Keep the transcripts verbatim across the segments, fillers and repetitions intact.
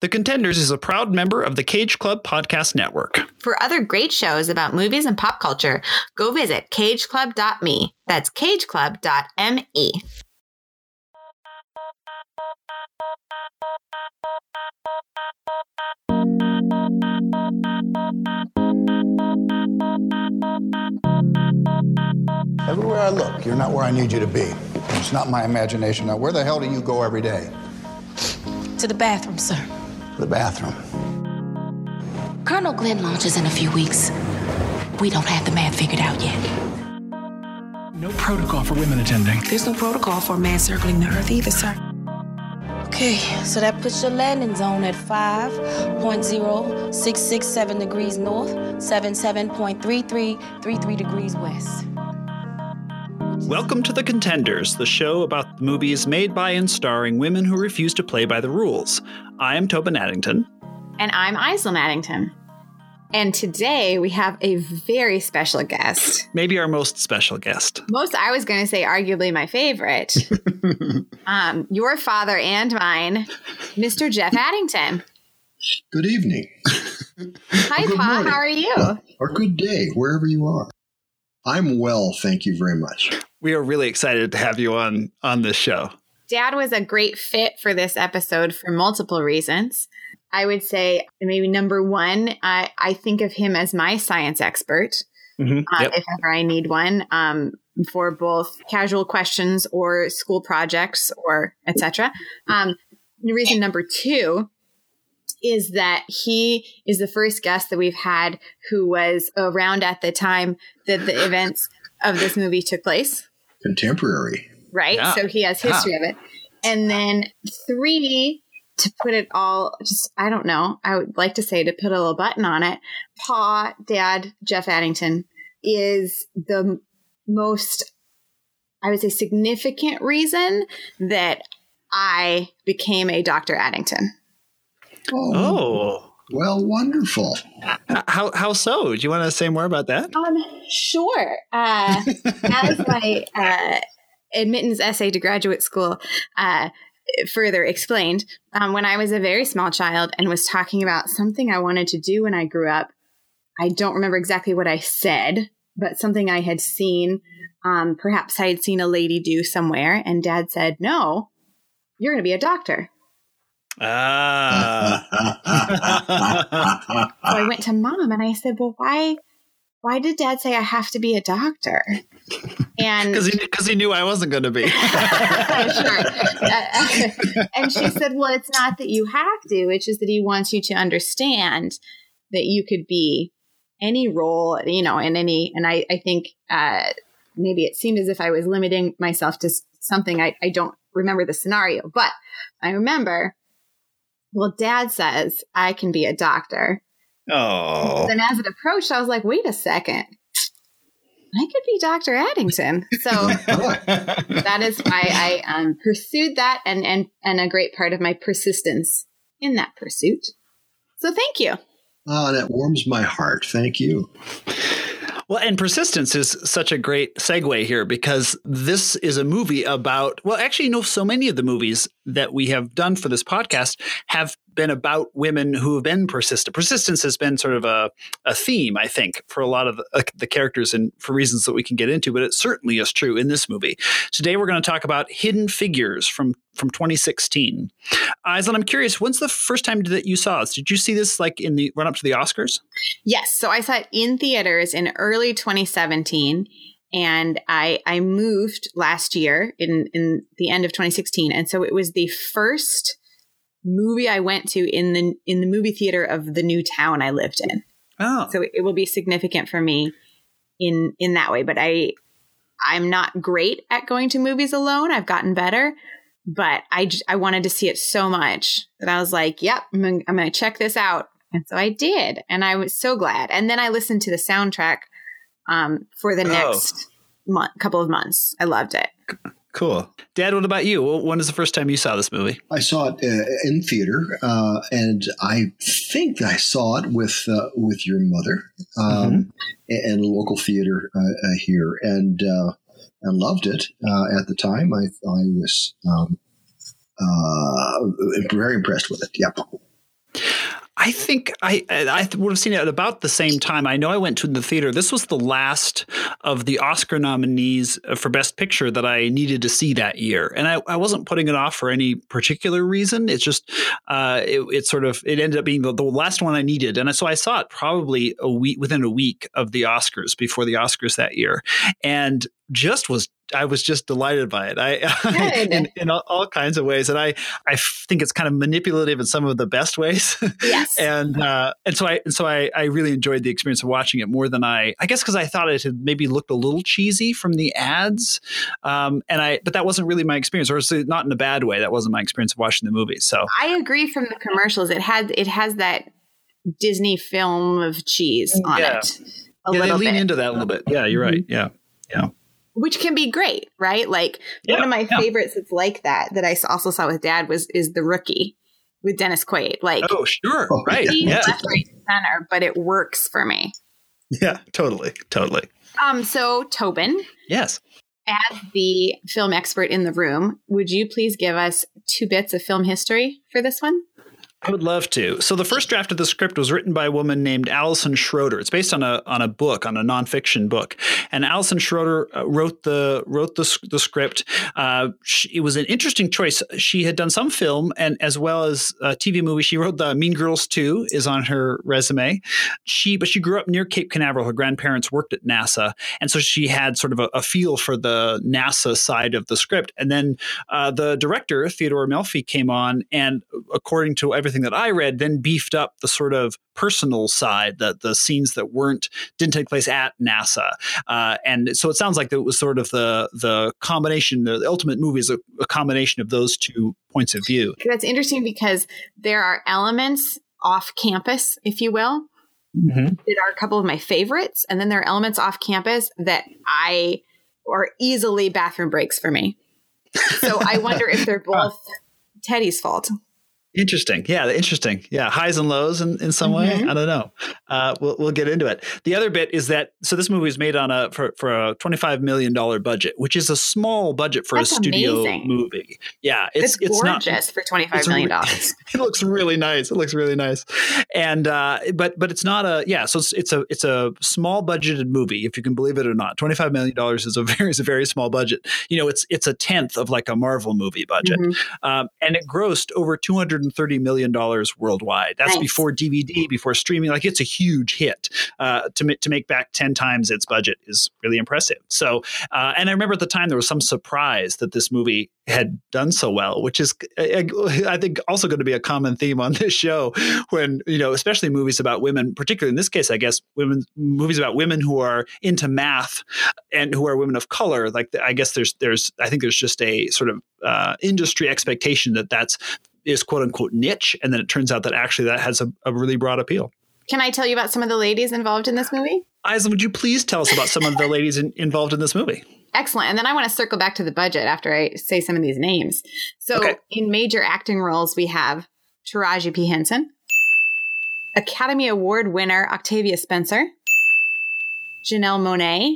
The Contenders is a proud member of the Cage Club Podcast Network. For other great shows about movies and pop culture, go visit cage club dot me. That's cage club dot me. Everywhere I look, you're not where I need you to be. It's not my imagination. Now, where the hell do you go every day? To the bathroom, sir. To the bathroom. Colonel Glenn launches in a few weeks. We don't have the math figured out yet. No protocol for women attending. There's no protocol for a man circling the Earth either, sir. Okay, so that puts your landing zone at five point zero six six seven degrees north, seventy-seven point three three three three degrees west. Welcome to The Contenders, the show about the movies made by and starring women who refuse to play by the rules. I am Tobin Addington. And I'm Isla Addington. And today we have a very special guest. Maybe our most special guest. Most, I was going to say, arguably my favorite. um, your father and mine, Mister Jeff Addington. Good evening. Hi, Good Pa. morning. How are you? Uh, or good day, wherever you are. I'm well, thank you very much. We are really excited to have you on, on this show. Dad was a great fit for this episode for multiple reasons. I would say maybe number one, I, I think of him as my science expert, Mm-hmm. uh, Yep. if ever I need one, um, for both casual questions or school projects or et cetera. Um, reason number two is that he is the first guest that we've had who was around at the time that the events of this movie took place. Contemporary. Right? Yeah. So he has history Yeah. of it. And then three, to put it all, just, I don't know, I would like to say to put a little button on it, Pa, Dad, Jeff Addington is the most, I would say, significant reason that I became a Doctor Addington. Oh, Oh. well, wonderful. How, how so? Do you want to say more about that? Um, sure. Uh, as my uh, admittance essay to graduate school uh, further explained, um, when I was a very small child and was talking about something I wanted to do when I grew up, I don't remember exactly what I said, but something I had seen. Um, perhaps I had seen a lady do somewhere, and Dad said, "No, you're going to be a doctor." Ah. So I went to Mom and I said, "Well, why? Why did Dad say I have to be a doctor?" And Because he, 'cause he knew I wasn't going to be. sure. Uh, and she said, "Well, it's not that you have to. It's just that he wants you to understand that you could be any role, you know, in any." And I, I think uh, maybe it seemed as if I was limiting myself to something. I, I don't remember the scenario, but I remember, well, Dad says I can be a doctor. Oh. Then as it approached, I was like, wait a second. I could be Doctor Addington. So that is why I um, pursued that, and, and, and a great part of my persistence in that pursuit. So thank you. Ah, that warms my heart. Thank you. Well, and persistence is such a great segue here because this is a movie about, well, actually, you know, so many of the movies that we have done for this podcast have been about women who have been persistent. Persistence has been sort of a, a theme, I think, for a lot of the, uh, the characters and for reasons that we can get into, but it certainly is true in this movie. Today, we're going to talk about Hidden Figures from, from twenty sixteen. Isla, I'm curious, when's the first time that you saw this? Did you see this like in the run up to the Oscars? Yes. So I saw it in theaters in early twenty seventeen. And I I moved last year in, in the end of twenty sixteen. And so it was the first movie I went to in the in the movie theater of the new town I lived in. Oh. So it will be significant for me in in that way. But I I'm not great at going to movies alone. I've gotten better. But I, j- I wanted to see it so much that I was like, yep, I'm going I'm to check this out. And so I did. And I was so glad. And then I listened to the soundtrack um, for the Oh. next month, couple of months. I loved it. Cool. Dad, what about you? When was the first time you saw this movie? I saw it uh, in theater, uh, and I think I saw it with uh, with your mother um, and a local theater uh, uh, here, and uh, and loved it uh, at the time. I I was um, uh, very impressed with it. Yep. I think I I would have seen it at about the same time. I know I went to the theater. This was the last of the Oscar nominees for Best Picture that I needed to see that year, and I, I wasn't putting it off for any particular reason. It's just uh, it, it sort of it ended up being the, the last one I needed, and so I saw it probably a week within a week of the Oscars before the Oscars that year, and just was I was just delighted by it. I, I in, in all, all kinds of ways, and I I think it's kind of manipulative in some of the best ways. Yes, and uh, and so I and so I, I really enjoyed the experience of watching it more than I I guess because I thought it had maybe looked a little cheesy from the ads, um, and I but that wasn't really my experience, or not in a bad way. That wasn't my experience of watching the movie. So I agree. From the commercials, it had it has that Disney film of cheese on yeah. it. A yeah, little they lean bit. into that a little bit. Yeah, you're right. Yeah, yeah. Which can be great, right? Like Yeah, one of my yeah. favorites that's like that, that I also saw with Dad was is The Rookie with Dennis Quaid. Like, Oh, sure. Right. he's Yeah. left, right, center, but it works for me. Yeah. Totally. Totally. Um, so Tobin, Yes. as the film expert in the room, would you please give us two bits of film history for this one? I would love to. So the first draft of the script was written by a woman named Alison Schroeder. It's based on a on a book, on a nonfiction book. And Alison Schroeder uh, wrote the wrote the, the script. Uh, she, it was an interesting choice. She had done some film and as well as a T V movie. She wrote the Mean Girls two is on her resume. She but she grew up near Cape Canaveral. Her grandparents worked at NASA, and so she had sort of a, a feel for the NASA side of the script. And then uh, the director Theodore Melfi came on, and according to everything that I read, then beefed up the sort of personal side, that the scenes that weren't didn't take place at NASA, uh, and so it sounds like it was sort of the the combination. The ultimate movie is a, a combination of those two points of view. That's interesting because there are elements off campus, if you will, Mm-hmm. that are a couple of my favorites, and then there are elements off campus that I are easily bathroom breaks for me. So I wonder if they're both Teddy's fault. Interesting. Yeah, interesting. Yeah, highs and lows in, in some Mm-hmm. way. I don't know. Uh, we'll we'll get into it. The other bit is that so this movie was made on a for, for a twenty-five million dollars budget, which is a small budget for That's a studio amazing. movie. Yeah, it's It's, it's gorgeous not for twenty-five it's million re- dollars. It looks really nice. It looks really nice, and uh, but but it's not a yeah. So it's it's a it's a small budgeted movie, if you can believe it or not. Twenty five million dollars is a very is a very small budget. You know, it's it's a tenth of like a Marvel movie budget, Mm-hmm. um, and it grossed over two hundred and thirty million dollars worldwide. That's Nice. before D V D, before streaming. Like it's a huge hit. Uh, to ma- to make back ten times its budget is really impressive. So, uh, and I remember at the time there was some surprise that this movie had done so well, which is, I, I think, also going to be a common theme on this show. When you know, especially movies about women, particularly in this case, I guess, women movies about women who are into math and who are women of color. Like, I guess there's there's I think there's just a sort of uh, industry expectation that that's is quote unquote niche, and then it turns out that actually that has a, a really broad appeal. Can I tell you about some of the ladies involved in this movie? Isla, would you please tell us about some of the ladies in, involved in this movie? Excellent. And then I want to circle back to the budget after I say some of these names. So Okay. in major acting roles, we have Taraji P. Henson, Academy Award winner Octavia Spencer, Janelle Monáe,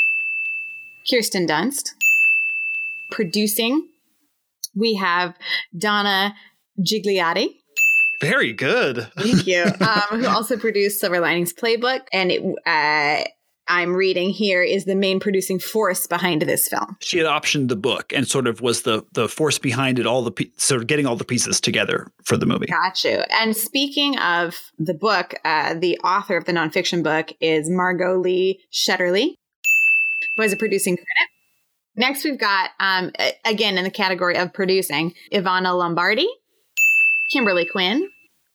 Kirsten Dunst. Producing, we have Donna Gigliotti. Very good. Thank you. Um, who also produced Silver Linings Playbook. And it, uh, I'm reading here is the main producing force behind this film. She had optioned the book and sort of was the the force behind it, all the pe- sort of getting all the pieces together for the movie. Got you. And speaking of the book, uh, the author of the nonfiction book is Margot Lee Shetterly, who has a producing credit. Next, we've got, um, again, in the category of producing, Ivana Lombardi, Kimberly Quinn,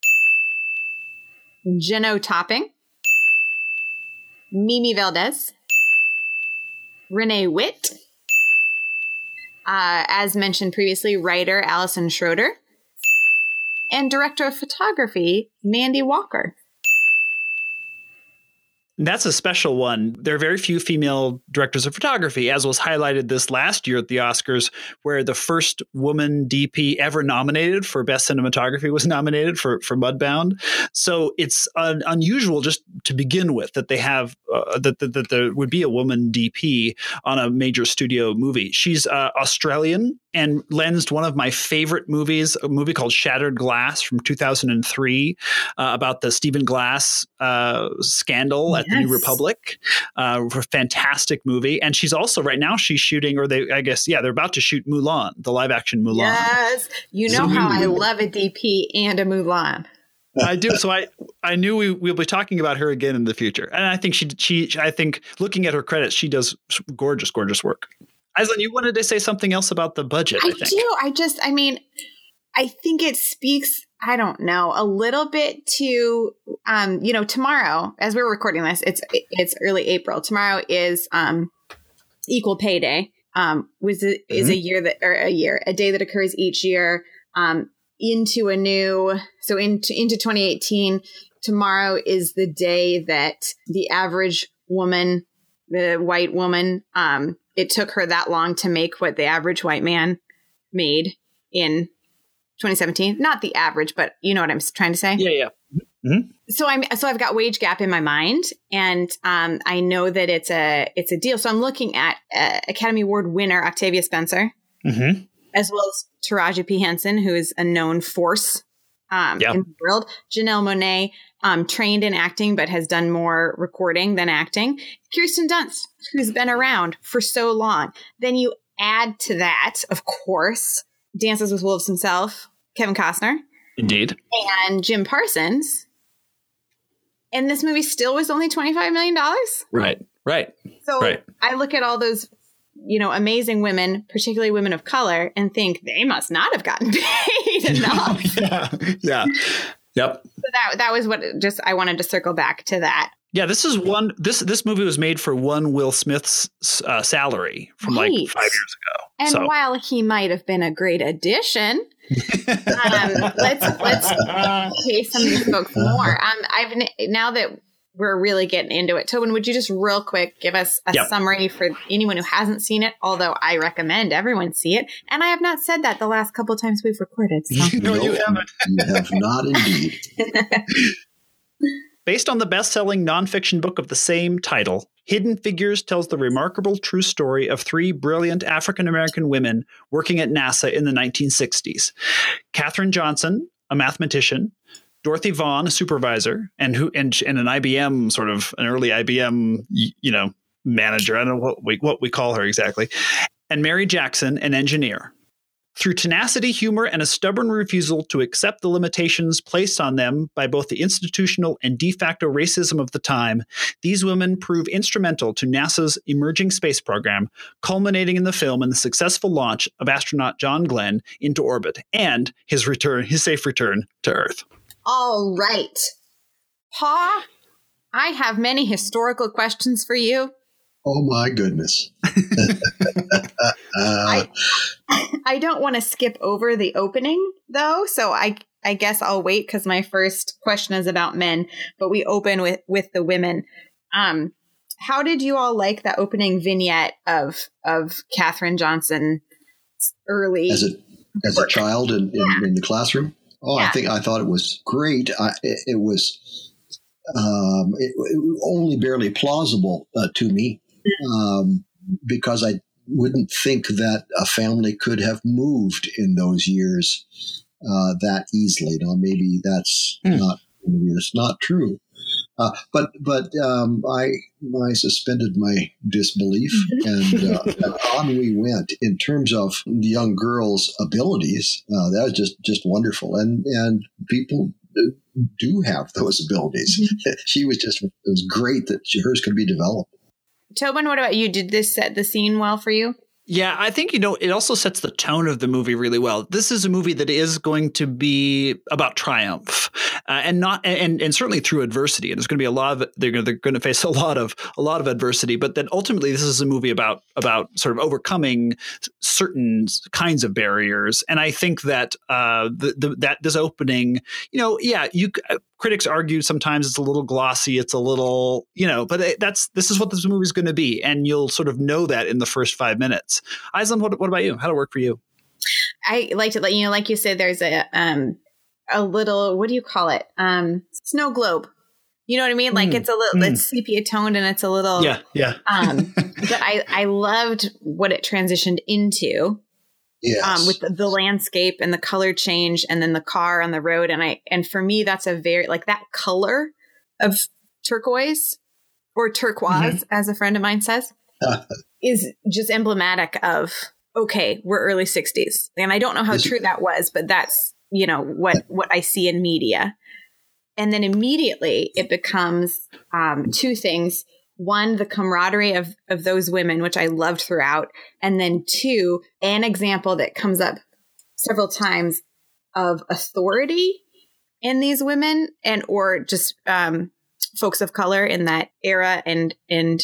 Jeno Topping, Mimi Valdez, Renee Witt, uh, as mentioned previously, writer Alison Schroeder, and director of photography, Mandy Walker. That's a special one. There are very few female directors of photography, as was highlighted this last year at the Oscars, where the first woman D P ever nominated for Best Cinematography was nominated for, for Mudbound. So it's un- unusual just to begin with that they have, uh, that, that, that there would be a woman D P on a major studio movie. She's uh, Australian and lensed one of my favorite movies, a movie called Shattered Glass from two thousand three, uh, about the Stephen Glass uh, scandal at Yes. the New Republic. Uh, a fantastic movie. And she's also right now she's shooting, or they, I guess, yeah, they're about to shoot Mulan, the live action Mulan. Yes. You know So how we- I love a D P and a Mulan. I do. So I, I knew we, we'll be talking about her again in the future. And I think she, she, I think looking at her credits, she does gorgeous, gorgeous work. Aislinn, you wanted to say something else about the budget, I, I think. do. I just, I mean, I think it speaks, I don't know, a little bit to, um, you know, tomorrow, as we're recording this, it's it's early April. Tomorrow is um, Equal Pay Day, um, was a, is a year that, or a year, a day that occurs each year um, into a new, so into into twenty eighteen. Tomorrow is the day that the average woman, the white woman, um, it took her that long to make what the average white man made in twenty seventeen. Not the average, but you know what I'm trying to say? Yeah, yeah. Mm-hmm. So I'm so I've got wage gap in my mind, and um, I know that it's a it's a deal. So I'm looking at uh, Academy Award winner Octavia Spencer, Mm-hmm. as well as Taraji P. Henson, who is a known force um, Yeah. in the world. Janelle Monáe, um, trained in acting but has done more recording than acting. Kirsten Dunst, who's been around for so long. Then you add to that, of course, Dances with Wolves himself, Kevin Costner, Indeed. and Jim Parsons. And this movie still was only twenty-five million dollars. Right. Right. So Right. I look at all those, you know, amazing women, particularly women of color, and think they must not have gotten paid enough. So yeah. Yeah. Yep. that that was what just I wanted to circle back to that. Yeah, this is one. This this movie was made for one Will Smith's uh, salary from like Right. five years ago. And so. while he might have been a great addition, um, let's let's pay some of these folks more. Um, I've now that we're really getting into it, Tobin, would you just real quick give us a Yep. summary for anyone who hasn't seen it? Although I recommend everyone see it, and I have not said that the last couple of times we've recorded. So. No, you haven't. You have not indeed. Based on the best-selling nonfiction book of the same title, Hidden Figures tells the remarkable true story of three brilliant African-American women working at NASA in the nineteen sixties. Katherine Johnson, a mathematician, Dorothy Vaughan, a supervisor, and who and, and an I B M sort of an early I B M, you know, manager. I don't know what we what we call her exactly, and Mary Jackson, an engineer. Through tenacity, humor, and a stubborn refusal to accept the limitations placed on them by both the institutional and de facto racism of the time, these women prove instrumental to NASA's emerging space program, culminating in the film in the successful launch of astronaut John Glenn into orbit and his return, his safe return to Earth. All right, Pa, I have many historical questions for you. Oh my goodness. uh, I, I don't want to skip over the opening, though, so I I guess I'll wait because my first question is about men, but we open with, with the women. Um, how did you all like that opening vignette of of Katherine Johnson early? as a as a child in, in, in the classroom. Oh, Yeah. I think I thought it was great. I, it, it was um, it, it only barely plausible uh, to me um, because I wouldn't think that a family could have moved in those years uh, that easily. Now, maybe that's Hmm. not maybe that's not true. Uh, but but um, I I suspended my disbelief, and, uh, and on we went. In terms of the young girl's abilities, uh, that was just, just wonderful, and and people do have those abilities. Mm-hmm. She was just it was great that she, hers could be developed. Tobin, what about you? Did this set the scene well for you? Yeah, I think, you know, it also sets the tone of the movie really well. This is a movie that is going to be about triumph. uh, and not and and certainly through adversity. And there's going to be a lot of they're going to, they're going to face a lot of a lot of adversity. But then ultimately, this is a movie about about sort of overcoming certain kinds of barriers. And I think that uh, the, the that this opening, you know, yeah, you critics argue sometimes it's a little glossy, it's a little, you know, but it, that's this is what this movie is going to be, and you'll sort of know that in the first five minutes. Aislinn, what, what about you? How did it work for you? I like to let you know, like you said, there's a um a little, what do you call it? Um, snow globe. You know what I mean? Like mm. it's a little, mm. it's sepia toned and it's a little, yeah, yeah. um, but I I loved what it transitioned into. Yes. Um, with the, the landscape and the color change, and then the car on the road, and I and for me, that's a very like that color of turquoise or turquoise, mm-hmm. as a friend of mine says, is just emblematic of okay, we're early sixties, and I don't know how is true it, that was, but that's you know what what I see in media, and then immediately it becomes um, two things. One, the camaraderie of, of those women, which I loved throughout. And then two, an example that comes up several times of authority in these women and or just um, folks of color in that era and and,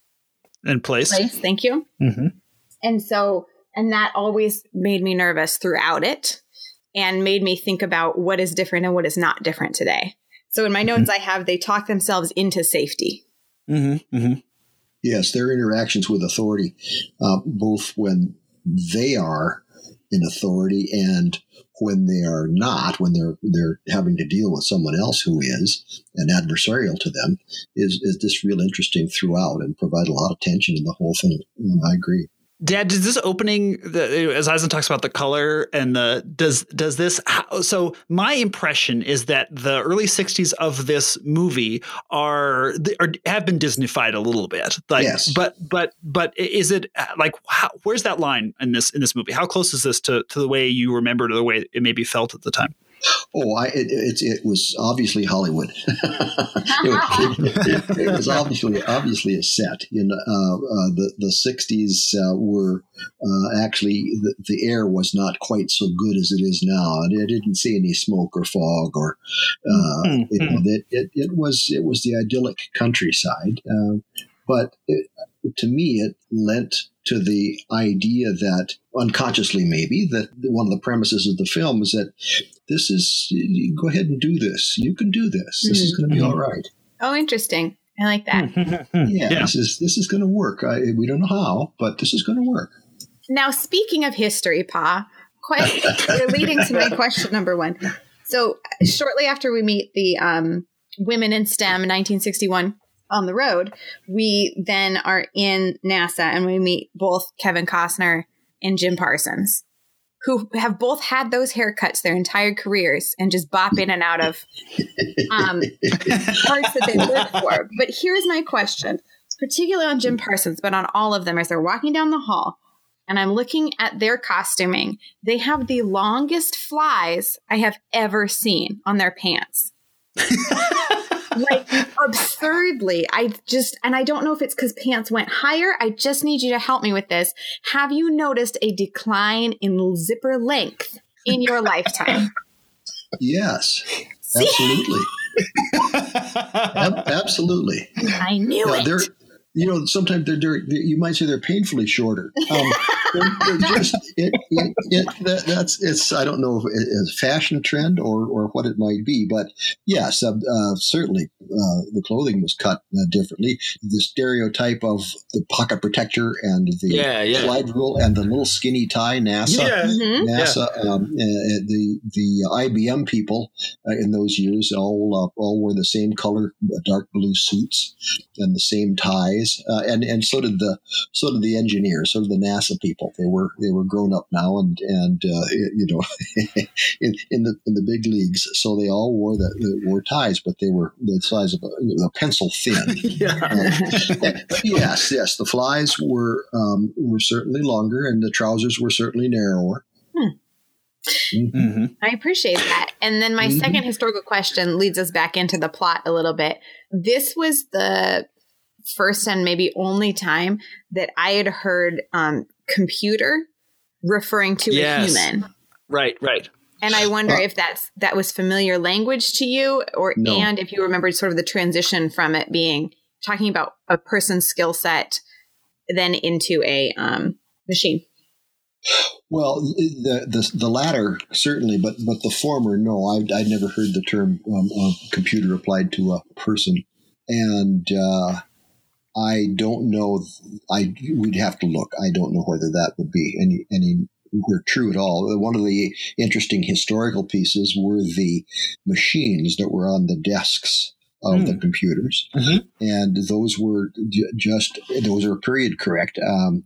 and place. place. Thank you. Mm-hmm. And so, and that always made me nervous throughout it and made me think about what is different and what is not different today. So in my notes, mm-hmm. I have they talk themselves into safety. Mm-hmm, mm-hmm. Yes, their interactions with authority, uh, both when they are in authority and when they are not, when they're they're having to deal with someone else who is and adversarial to them, is is just real interesting throughout and provide a lot of tension in the whole thing. I agree. Dad, does this opening, the, as Aislinn talks about the color and the, does does this, how, so my impression is that the early sixties of this movie are, are have been Disneyfied a little bit. Like, yes. But, but, but is it like, how, where's that line in this, in this movie? How close is this to, to the way you remember, to the way it maybe felt at the time? Oh, I, it, it, it was obviously Hollywood. it, it, it was obviously obviously a set. You know, uh, uh, the the sixties uh, were uh, actually the, the air was not quite so good as it is now. I didn't see any smoke or fog or uh, mm-hmm. it, it, it was it was the idyllic countryside. Uh, but it, to me, it lent to the idea that unconsciously maybe that one of the premises of the film is that this is, go ahead and do this. You can do this. This mm-hmm. is going to be all right. Oh, interesting. I like that. yeah, yeah, this is this is going to work. I, we don't know how, but this is going to work. Now, speaking of history, Pa, quite, you're leading to my question number one. So shortly after we meet the um, women in STEM, nineteen sixty-one, on the road, we then are in NASA and we meet both Kevin Costner and Jim Parsons, who have both had those haircuts their entire careers and just bop in and out of um, parts that they live for. But here's my question, particularly on Jim Parsons, but on all of them as they're walking down the hall, and I'm looking at their costuming. They have the longest flies I have ever seen on their pants. Like absurdly, I just, and I don't know if it's because pants went higher. I just need you to help me with this. Have you noticed a decline in zipper length in your lifetime? Yes, absolutely. Ab- absolutely. I knew now, it. They're, you know, sometimes they're, they're, you might say they're painfully shorter. Um, they're, they're just, it, it, it, that, that's, it's, I don't know if it's a fashion trend or, or what it might be, but yes, uh, uh, certainly uh, the clothing was cut uh, differently. The stereotype of the pocket protector and the yeah, yeah. slide rule and the little skinny tie, NASA, yeah. Mm-hmm. NASA, yeah. um, uh, the, the I B M people uh, in those years all, uh, all wore the same color, dark blue suits and the same ties. Uh, and and so did the so did the engineers, so did the NASA people. They were they were grown up now, and and uh, you know, in, in the in the big leagues. So they all wore the wore ties, but they were the size of a, a pencil thin. yeah. Uh, yes, yes. The flies were um, were certainly longer, and the trousers were certainly narrower. Hmm. Mm-hmm. I appreciate that. And then my mm-hmm. second historical question leads us back into the plot a little bit. This was the first and maybe only time that I had heard um, computer referring to yes. a human. Right, right. And I wonder Uh, if that's that was familiar language to you, or No. and if you remembered sort of the transition from it being talking about a person's skill set, then into a um, machine. Well, the, the the latter certainly, but but the former, no. I'd, I'd never heard the term um, uh, computer applied to a person, and uh, I don't know. I we'd have to look. I don't know whether that would be any any were true at all. One of the interesting historical pieces were the machines that were on the desks of mm. the computers, mm-hmm. and those were j- just those are period correct. Um,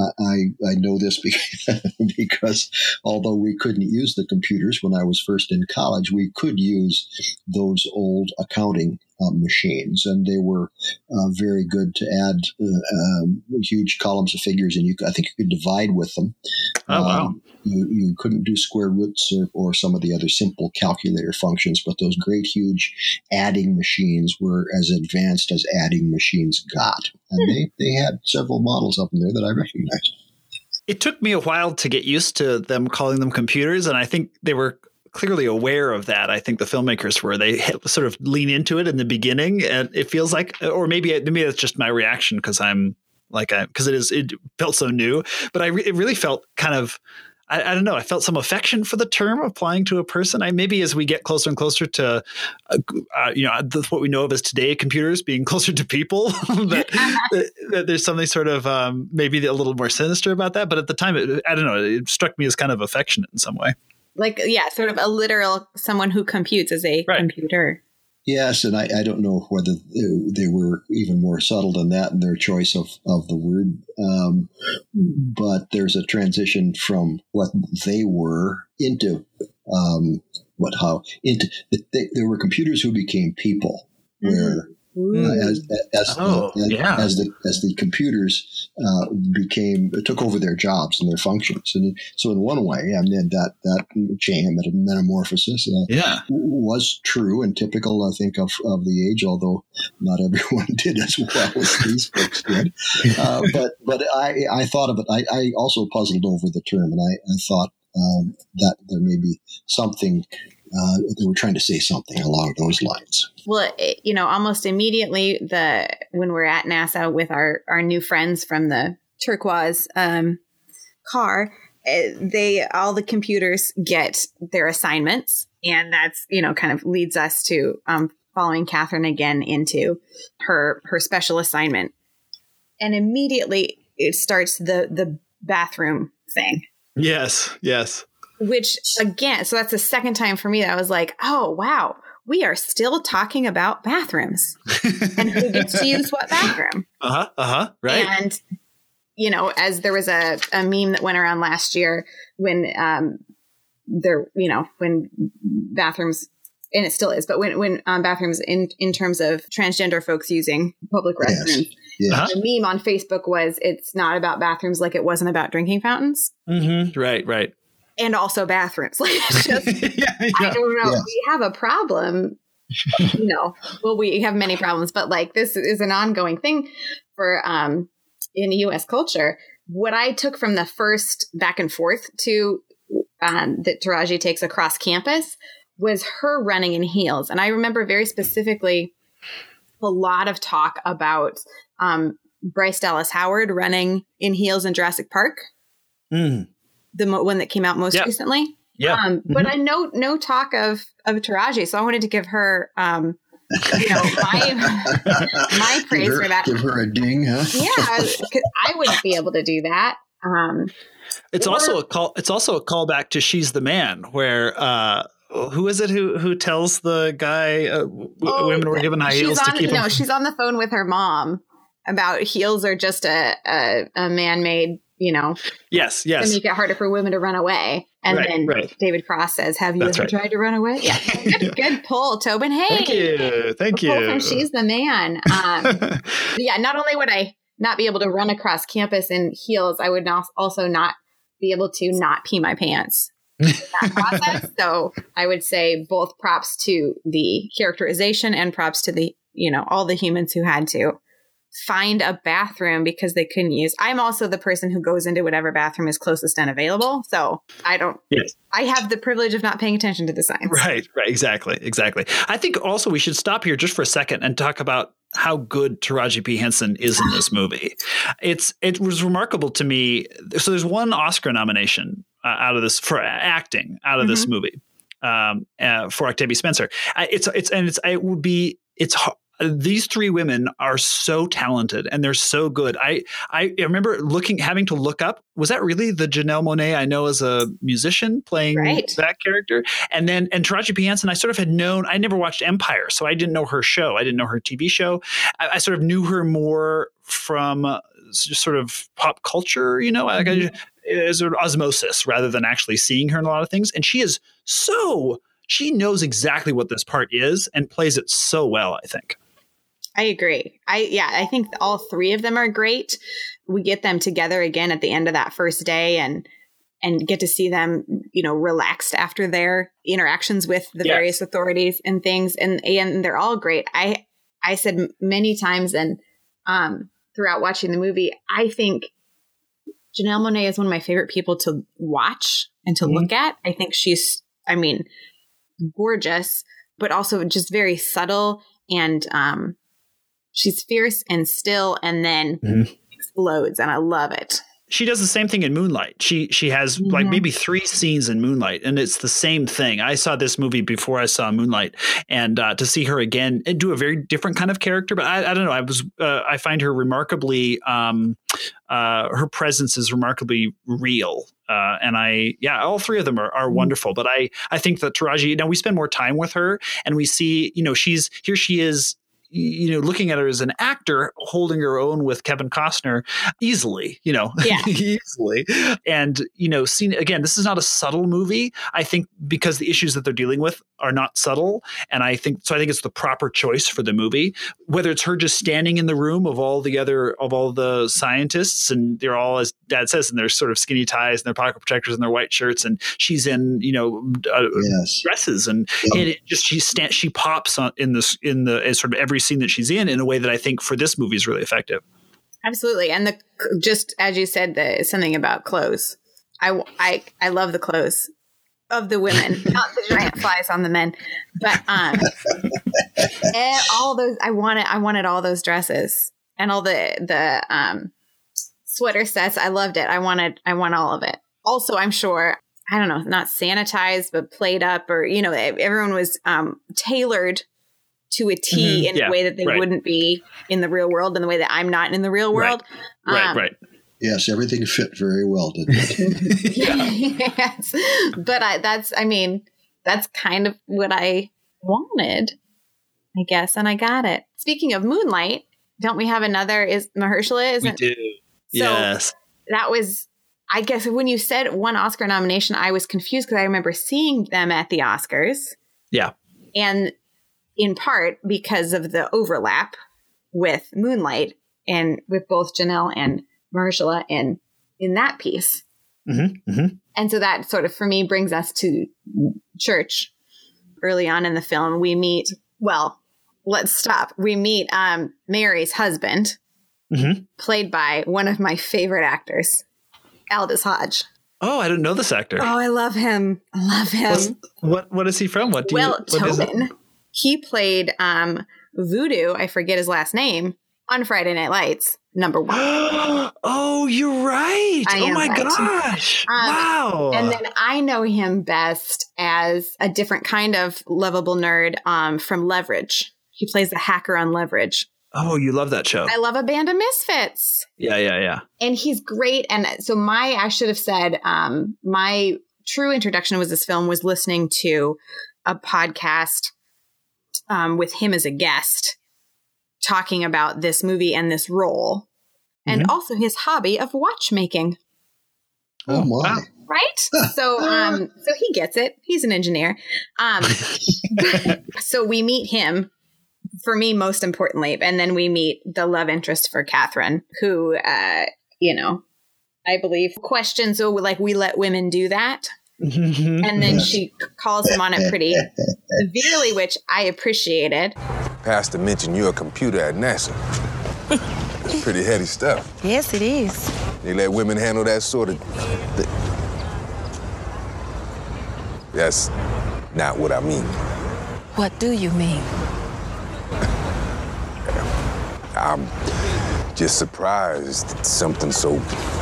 I I know this because, because although we couldn't use the computers when I was first in college, we could use those old accounting um, machines, and they were uh, very good to add uh, um, huge columns of figures, and you I think you could divide with them. Oh wow! Um, you you couldn't do square roots or, or some of the other simple calculator functions, but those great huge adding machines were as advanced as adding machines got, and they they had several models up in there that I recognized. It took me a while to get used to them calling them computers, and I think they were clearly aware of that. I think the filmmakers were. They sort of lean into it in the beginning, and it feels like, or maybe maybe that's just my reaction because I'm like, I because it is it felt so new, but I re- it really felt kind of. I, I don't know. I felt some affection for the term applying to a person. I maybe as we get closer and closer to, uh, uh, you know, the, what we know of as today computers being closer to people, that, that, that there's something sort of um, maybe a little more sinister about that. But at the time, it, I don't know. It struck me as kind of affectionate in some way. Like, yeah, sort of a literal someone who computes as a right. computer. Yes, and I, I don't know whether they, they were even more subtle than that in their choice of, of the word. Um, but there's a transition from what they were into um, what how into they, there were computers who became people, where uh, as as, oh, as, yeah. as the as the computers uh, became took over their jobs and their functions, and so in one way, I mean that that chain that metamorphosis uh, yeah. was true and typical, I think, of, of the age, although not everyone did as well as these folks did. Uh, but but I I thought of it. I, I also puzzled over the term, and I, I thought um, that there may be something. Uh, they were trying to say something along those lines. Well, it, you know, almost immediately the when we're at NASA with our, our new friends from the turquoise um, car, they all the computers get their assignments, and that's you know kind of leads us to um, following Catherine again into her her special assignment, and immediately it starts the the bathroom thing. Yes. Yes. Which again, so that's the second time for me that I was like, oh, wow, we are still talking about bathrooms and who gets to use what bathroom. Uh-huh. Uh-huh. Right. And, you know, as there was a, a meme that went around last year when um, there, you know, when bathrooms, and it still is, but when, when um, bathrooms in, in terms of transgender folks using public restrooms, yes. Yes. Uh-huh. The meme on Facebook was it's not about bathrooms like it wasn't about drinking fountains. Mm-hmm. Right, right. And also bathrooms. Like, it's just, yeah, yeah. I don't know. Yeah. We have a problem. You know, well, we have many problems, but like this is an ongoing thing for um, in U S culture. What I took from the first back and forth to um, that Taraji takes across campus was her running in heels. And I remember very specifically a lot of talk about um, Bryce Dallas Howard running in heels in Jurassic Park. Mm. The mo- one that came out most yep. recently. Yeah. Um, mm-hmm. But I know no talk of, of Taraji. So I wanted to give her, um, you know, my, my praise her, for that. Give her a ding, huh? Yeah. Cause I wouldn't be able to do that. Um, it's or, also a call. It's also a callback to She's the Man, where, uh, who is it who who tells the guy uh, oh, women were given high heels on, to keep No, them? she's on the phone with her mom about heels are just a, a, a man-made, you know, yes, yes, to make it harder for women to run away. And right, then right. David Cross says, "Have you That's ever right. tried to run away?" Yeah, good, good pull, Tobin. Hey, thank you, thank you. From She's the Man. Um, yeah, not only would I not be able to run across campus in heels, I would not also not be able to not pee my pants in that process. So I would say both props to the characterization and props to the you know all the humans who had to find a bathroom because they couldn't use. I'm also the person who goes into whatever bathroom is closest and available. So I don't, yes. I have the privilege of not paying attention to the signs. Right, right. Exactly. Exactly. I think also we should stop here just for a second and talk about how good Taraji P. Henson is in this movie. It's, it was remarkable to me. So there's one Oscar nomination uh, out of this for acting out of mm-hmm. this movie um, uh, for Octavia Spencer. Uh, it's, it's, and it's, it would be, it's these three women are so talented and they're so good. I, I remember looking, having to look up, was that really the Janelle Monáe I know as a musician playing right. that character? And then, and Taraji P. Henson, I sort of had known, I never watched Empire, so I didn't know her show. I didn't know her T V show. I, I sort of knew her more from uh, just sort of pop culture, you know, mm-hmm. like I, sort of osmosis rather than actually seeing her in a lot of things. And she is so, she knows exactly what this part is and plays it so well, I think. I agree. I yeah, I think all three of them are great. We get them together again at the end of that first day and and get to see them, you know, relaxed after their interactions with the yes. various authorities and things. And and they're all great. I I said many times and um, throughout watching the movie, I think Janelle Monáe is one of my favorite people to watch and to mm-hmm. look at. I think she's, I mean, gorgeous, but also just very subtle and um she's fierce and still and then mm-hmm. explodes. And I love it. She does the same thing in Moonlight. She she has mm-hmm. like maybe three scenes in Moonlight, and it's the same thing. I saw this movie before I saw Moonlight, and uh, to see her again and do a very different kind of character. But I, I don't know. I was uh, I find her remarkably. Um, uh, her presence is remarkably real. Uh, and I, yeah, all three of them are, are wonderful. But I I think that Taraji. Now we spend more time with her, and we see, you know, she's here. She is. You know, looking at her as an actor, holding her own with Kevin Costner easily, you know, yeah. easily. And, you know, seen again, this is not a subtle movie, I think, because the issues that they're dealing with are not subtle. And I think so I think it's the proper choice for the movie, whether it's her just standing in the room of all the other of all the scientists. And they're all, as Dad says, in their sort of skinny ties and their pocket protectors and their white shirts. And she's in, you know, uh, yes. dresses. And, yeah. and it just she stand, she pops on in this in the in sort of every scene that she's in in a way that I think for this movie is really effective. Absolutely. And the just as you said, the something about clothes. I, I, I love the clothes of the women, not the giant flies on the men, but um, and all those I wanted. I wanted all those dresses and all the the um, sweater sets. I loved it. I wanted. I want all of it. Also, I'm sure. I don't know, not sanitized, but played up, or you know, everyone was um, tailored to a T mm-hmm. in yeah, a way that they right. wouldn't be in the real world, in the way that I'm not in the real world. Right, um, right. right. Yes, everything fit very well, didn't it? Yes. But I, that's, I mean, that's kind of what I wanted, I guess, and I got it. Speaking of Moonlight, don't we have another, is Mahershala? Isn't, we do. So yes. That was, I guess when you said one Oscar nomination, I was confused because I remember seeing them at the Oscars. Yeah. And in part because of the overlap with Moonlight and with both Janelle and Mahershala in, in that piece. Mm-hmm, mm-hmm. And so that sort of, for me, brings us to church. Early on in the film, we meet, well, let's stop. We meet um, Mary's husband, mm-hmm. played by one of my favorite actors, Aldous Hodge. Oh, I didn't know this actor. Oh, I love him. I love him. What's, what What is he from? What do well, you, what Tobin. He played um, Voodoo, I forget his last name, on Friday Night Lights, number one. Oh, you're right. I oh, my right. gosh. Um, wow. And then I know him best as a different kind of lovable nerd um, from Leverage. He plays the hacker on Leverage. Oh, you love that show. I love A Band of Misfits. Yeah, yeah, yeah. And he's great. And so my, I should have said, um, my true introduction was this film was listening to a podcast um, with him as a guest talking about this movie and this role and mm-hmm. also his hobby of watchmaking. Oh, my. Right? So, um, so he gets it. He's an engineer. Um, so we meet him. For me, most importantly, and then we meet the love interest for Catherine, who, uh, you know, I believe questions, oh, like we let women do that. And then she calls him on it pretty severely, which I appreciated. Pastor mentioned you're a computer at NASA. It's pretty heady stuff. Yes, it is. They let women handle that sort of... Th- That's not what I mean. What do you mean? I'm just surprised at something so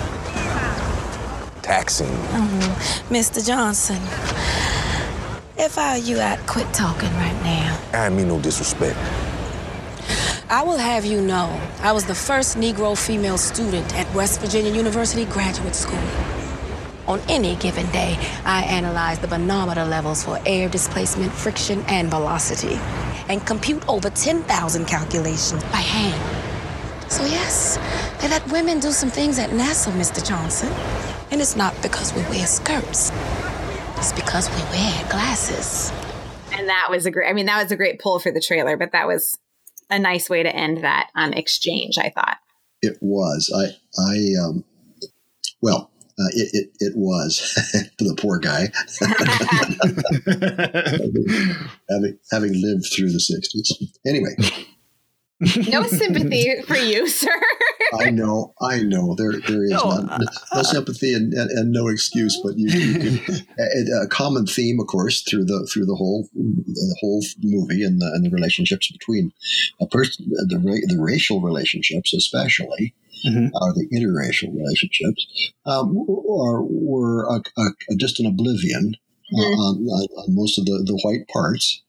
taxing. Mm-hmm. Mister Johnson, if I were you, I'd quit talking right now. I mean no disrespect. I will have you know, I was the first Negro female student at West Virginia University Graduate School. On any given day, I analyze the manometer levels for air displacement, friction, and velocity, and compute over ten thousand calculations by hand. So yes, they let women do some things at NASA, Mister Johnson. And it's not because we wear skirts. It's because we wear glasses. And that was a great, I mean, that was a great pull for the trailer, but that was a nice way to end that um, exchange, I thought. It was. I, I, um, well, uh, it, it, it was for the poor guy. having, having lived through the sixties. Anyway. No sympathy for you, sir. I know, I know. There, there is no, none, no sympathy and, and, and no excuse. But you, you can, a, a common theme, of course, through the through the whole the whole movie and the and the relationships between a person, the the racial relationships, especially, mm-hmm. or the interracial relationships, um, are, were a, a, just an oblivion mm-hmm. uh, on, on most of the, the white parts.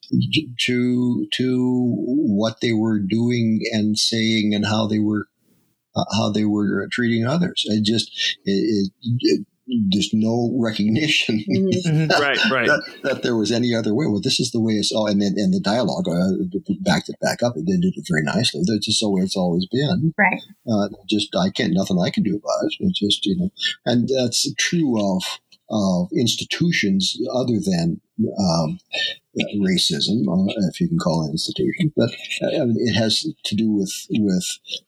To to what they were doing and saying and how they were uh, how they were treating others. It just it, it, it, there's no recognition mm-hmm. right, right. that, that there was any other way. Well, this is the way it's all, and then and the dialogue uh, backed it back up. It did it very nicely. That's just the way it's always been. Right. Uh, just I can't nothing I can do about it. It's just you know, and that's true of of institutions other than. Um, racism, uh, if you can call it an institution, but uh, I mean, it has to do with with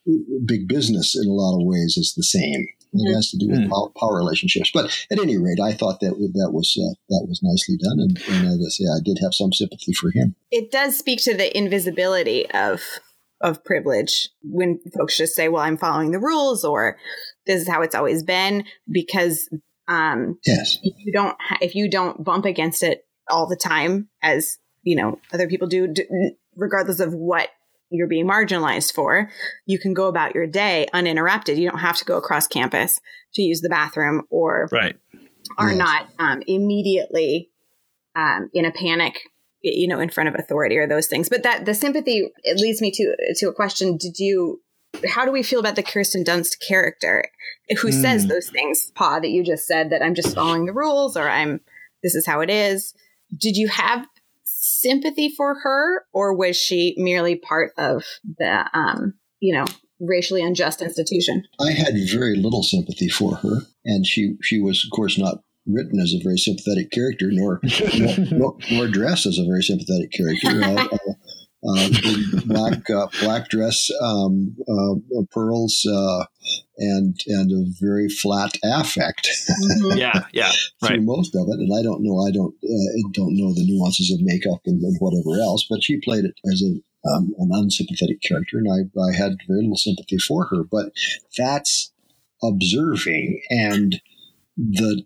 big business in a lot of ways. Is the same. Mm-hmm. It has to do with mm-hmm. power, power relationships. But at any rate, I thought that that was uh, that was nicely done, and, and as I say, I did have some sympathy for him. It does speak to the invisibility of of privilege when folks just say, "Well, I'm following the rules," or "This is how it's always been," because um, yes, if you don't ha- if you don't bump against it all the time, as you know, other people do, d- regardless of what you're being marginalized for, you can go about your day uninterrupted. You don't have to go across campus to use the bathroom, or right. are yes. not um, immediately um, in a panic, you know, in front of authority or those things. But that the sympathy, it leads me to to a question: Did you? How do we feel about the Kirsten Dunst character, who mm. says those things, Pa, that you just said, that I'm just following the rules, or I'm this is how it is? Did you have sympathy for her, or was she merely part of the, um, you know, racially unjust institution? I had very little sympathy for her, and she she was, of course, not written as a very sympathetic character, nor nor, nor, nor dressed as a very sympathetic character. Uh, uh, uh, black uh, black dress, um, uh, pearls, uh, and and a very flat affect. Mm-hmm. yeah, yeah, right. Through most of it, and I don't know, I don't uh, don't know the nuances of makeup and, and whatever else, but she played it as a um, an unsympathetic character, and I I had very little sympathy for her. But that's observing, and the.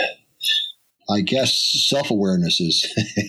I guess self-awareness is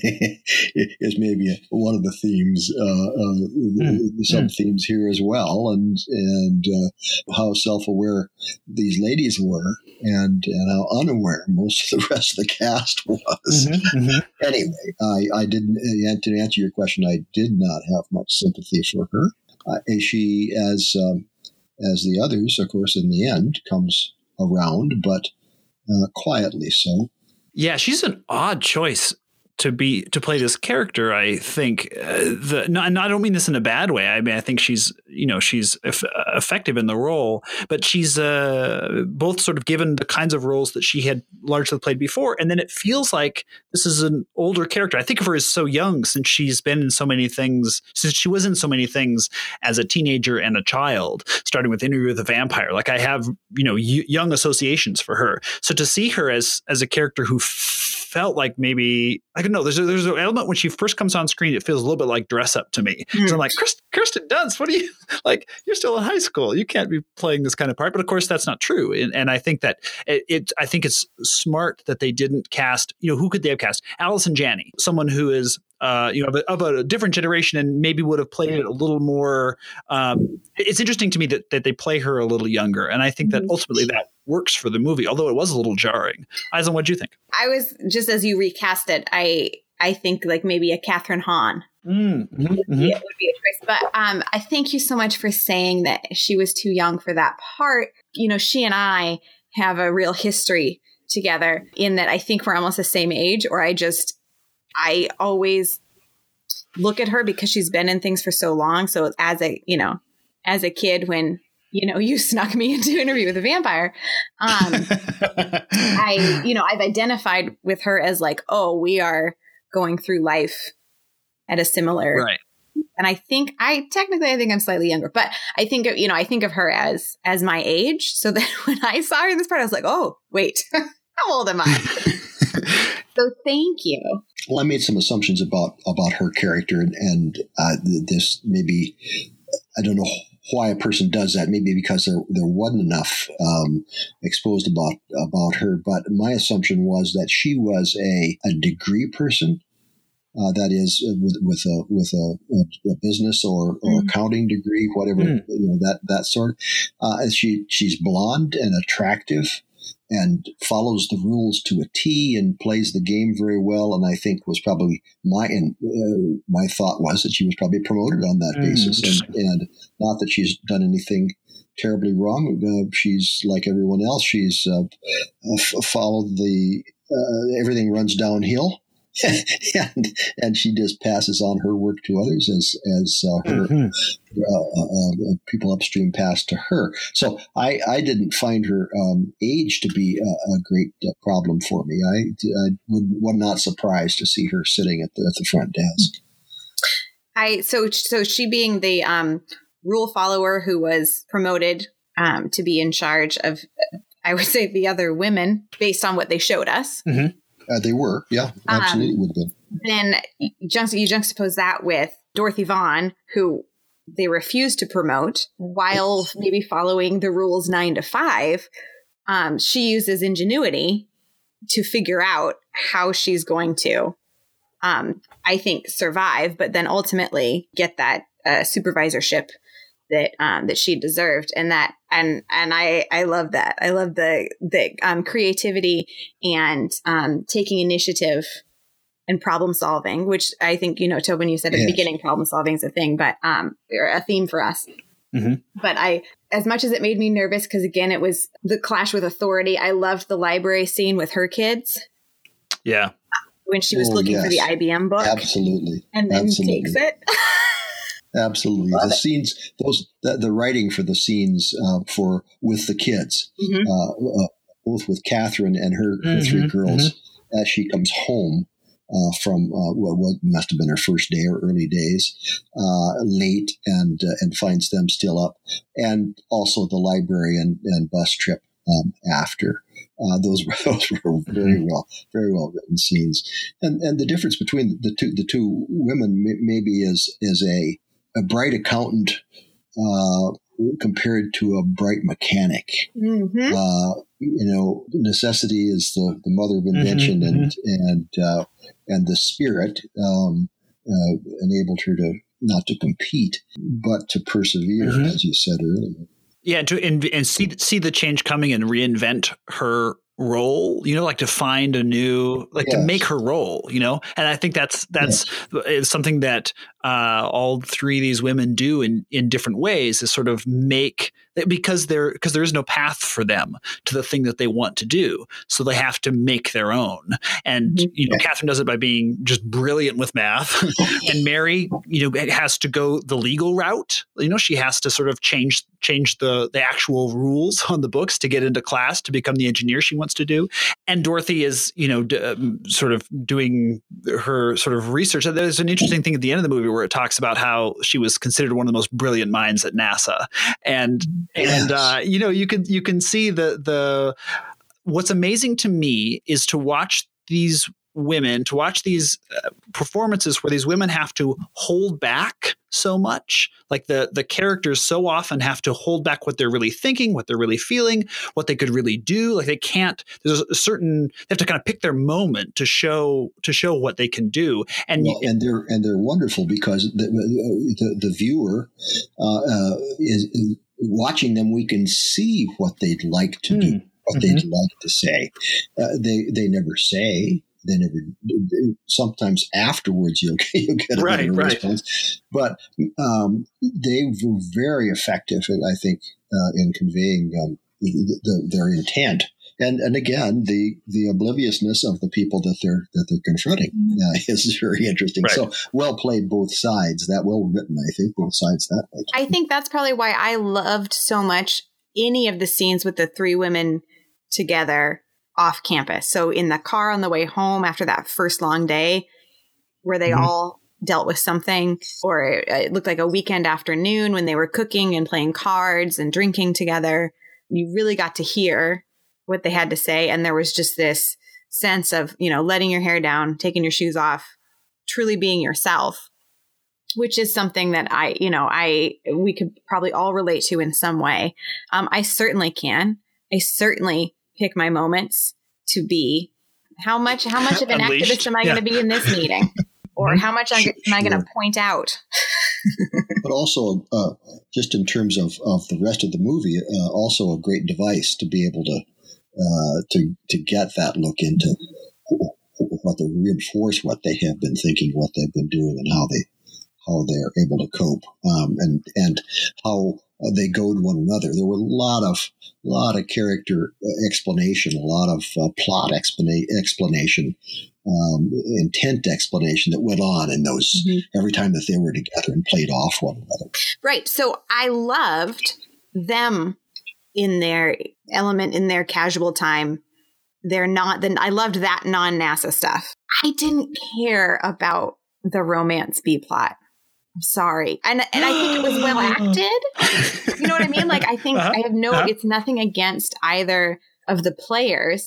is maybe one of the themes, uh, uh, mm. some mm. themes here as well, and and uh, how self-aware these ladies were, and, and how unaware most of the rest of the cast was. Mm-hmm, mm-hmm. Anyway, I, I didn't. To answer your question, I did not have much sympathy for her. Uh, and she, as um, as the others, of course, in the end, comes around, but uh, quietly so. Yeah, she's an odd choice to be to play this character. I think uh, the no, and I don't mean this in a bad way. I mean, I think she's you know she's eff- effective in the role, but she's uh, both sort of given the kinds of roles that she had largely played before, and then it feels like this is an older character. I think of her as so young since she's been in so many things, since she was in so many things as a teenager and a child, starting with Interview with a Vampire. Like I have you know y- young associations for her. So to see her as as a character who f- felt like maybe like don't know. There's a, there's an element when she first comes on screen, it feels a little bit like dress up to me. Mm. So I'm like, Kirsten Dunst, what are you like? You're still in high school. You can't be playing this kind of part. But of course, that's not true. And, and I think that it, it, I think it's smart that they didn't cast, you know, who could they have cast? Allison Janney, someone who is, uh, you know, of a, of a different generation and maybe would have played it a little more. Um, it's interesting to me that, that they play her a little younger. And I think that ultimately that works for the movie, although it was a little jarring. Eisen, what do you think? I was, just as you recast it, I I think like maybe a Catherine Hahn mm, mm-hmm, would, be, it would be a choice. But um, I thank you so much for saying that she was too young for that part. You know, she and I have a real history together in that I think we're almost the same age, or I just, I always look at her because she's been in things for so long. So as a, you know, as a kid when, you know, you snuck me into Interview with a Vampire. Um, I, you know, I've identified with her as like, oh, we are going through life at a similar, right. And I think I technically, I think I'm slightly younger, but I think of, you know, I think of her as, as my age. So that when I saw her in this part, I was like, oh, wait, how old am I? So thank you. Well, I made some assumptions about, about her character and, and uh, this maybe, I don't know why a person does that. Maybe because there there wasn't enough um, exposed about about her. But my assumption was that she was a, a degree person. Uh, that is, with with a with a, a business or, or mm. accounting degree, whatever mm. you know that that sort. Uh, and she she's blonde and attractive, and follows the rules to a T and plays the game very well. And I think was probably my and uh, my thought was that she was probably promoted on that mm, basis, and, and not that she's done anything terribly wrong. Uh, she's like everyone else. She's uh, f- followed the uh, everything runs downhill. and and she just passes on her work to others as as uh, her mm-hmm. uh, uh, people upstream pass to her. So I, I didn't find her um, age to be a, a great uh, problem for me. I, I would, was not surprised to see her sitting at the at the front desk. I so so she being the um, rule follower who was promoted um, to be in charge of, I would say, the other women based on what they showed us. Mm-hmm. Uh, they were, yeah, absolutely um, would have been. Then you juxtapose that with Dorothy Vaughan, who they refused to promote while maybe following the rules nine to five. Um, she uses ingenuity to figure out how she's going to, um, I think, survive, but then ultimately get that uh, supervisorship that um, that she deserved, and that and and I I love that. I love the the um, creativity and um, taking initiative and problem solving, which I think, you know, Tobin, you said at yes. the beginning, problem solving is a thing, but um, or a theme for us. Mm-hmm. But I, as much as it made me nervous, because again, it was the clash with authority. I loved the library scene with her kids. Yeah, when she was oh, looking yes. for the I B M book, absolutely, and then absolutely. takes it. Absolutely, Love the it. scenes, those the, the writing for the scenes uh, for with the kids, mm-hmm. uh, uh, both with Catherine and her, mm-hmm. her three girls, mm-hmm. as she comes home uh, from uh, what, what must have been her first day or early days, uh, late, and uh, and finds them still up, and also the library and, and bus trip um, after. Uh, those, those were very well, very well written scenes, and and the difference between the two the two women may, maybe is is a a bright accountant uh, compared to a bright mechanic. Mm-hmm. Uh, you know, necessity is the, the mother of invention, mm-hmm, and mm-hmm. and uh, and the spirit um, uh, enabled her to not to compete, but to persevere, mm-hmm. as you said earlier. Yeah, to and, and see see the change coming and reinvent her role, you know, like to find a new, like yes. to make her role, you know, and I think that's that's yes. something that uh, all three of these women do in in different ways, is sort of make, because there because there is no path for them to the thing that they want to do, so they have to make their own. And mm-hmm. you know, Catherine does it by being just brilliant with math, and Mary, you know, has to go the legal route. You know, she has to sort of change change the the actual rules on the books to get into class to become the engineer she wants to do. And Dorothy is, you know, d- um, sort of doing her sort of research. There's an interesting thing at the end of the movie where it talks about how she was considered one of the most brilliant minds at NASA. And, yes. and, uh, you know, you can, you can see the, the, what's amazing to me is to watch these women, to watch these uh, performances where these women have to hold back so much. Like the the characters so often have to hold back what they're really thinking, what they're really feeling, what they could really do. Like they can't. There's a certain. They have to kind of pick their moment to show to show what they can do. And well, and they're and they're wonderful because the the, the viewer uh, uh, is, is watching them. We can see what they'd like to mm. do, what mm-hmm. they'd like to say. Uh, they they never say. They never. Sometimes afterwards, you'll, you'll get a right, better right. response. But um, they were very effective, I think, uh, in conveying um, the, the, their intent. And and again, the the obliviousness of the people that they're that they're confronting uh, is very interesting. Right. So well played, both sides. That well written, I think, both sides that way. I think that's probably why I loved so much any of the scenes with the three women together off campus. So in the car on the way home after that first long day where they mm-hmm. all dealt with something, or it, it looked like a weekend afternoon when they were cooking and playing cards and drinking together. You really got to hear what they had to say. And there was just this sense of, you know, letting your hair down, taking your shoes off, truly being yourself, which is something that I, you know, I, we could probably all relate to in some way. Um, I certainly can. I certainly pick my moments to be how much, how much of an activist am I yeah. going to be in this meeting, or how much sure, am I going to point out? But also, uh, just in terms of, of the rest of the movie, uh, also a great device to be able to uh, to to get that look into what they reinforce what they have been thinking, what they've been doing, and how they how they are able to cope, um, and and how uh, they goad one another. There were a lot of lot of character explanation, a lot of uh, plot explana- explanation, um, intent explanation that went on in those mm-hmm. every time that they were together and played off one another. Right. So I loved them in their element, in their casual time. They're not. Then I loved that non-NASA stuff. I didn't care about the romance B plot. I'm sorry. And and I think it was well acted. You know what I mean? Like, I think uh-huh. I have no, uh-huh. it's nothing against either of the players.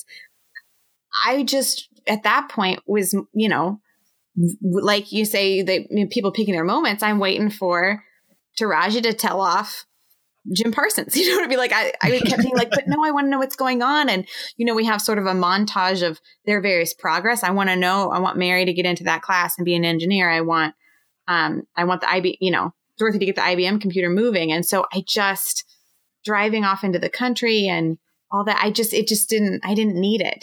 I just, at that point was, you know, like you say, the you know, people picking their moments. I'm waiting for Taraji to tell off Jim Parsons. You know what I mean? Like, I, I kept being like, but no, I want to know what's going on. And, you know, we have sort of a montage of their various progress. I want to know, I want Mary to get into that class and be an engineer. I want, Um, I want the I B, you know, Dorothy to get the I B M computer moving. And so I just driving off into the country and all that. I just, it just didn't, I didn't need it.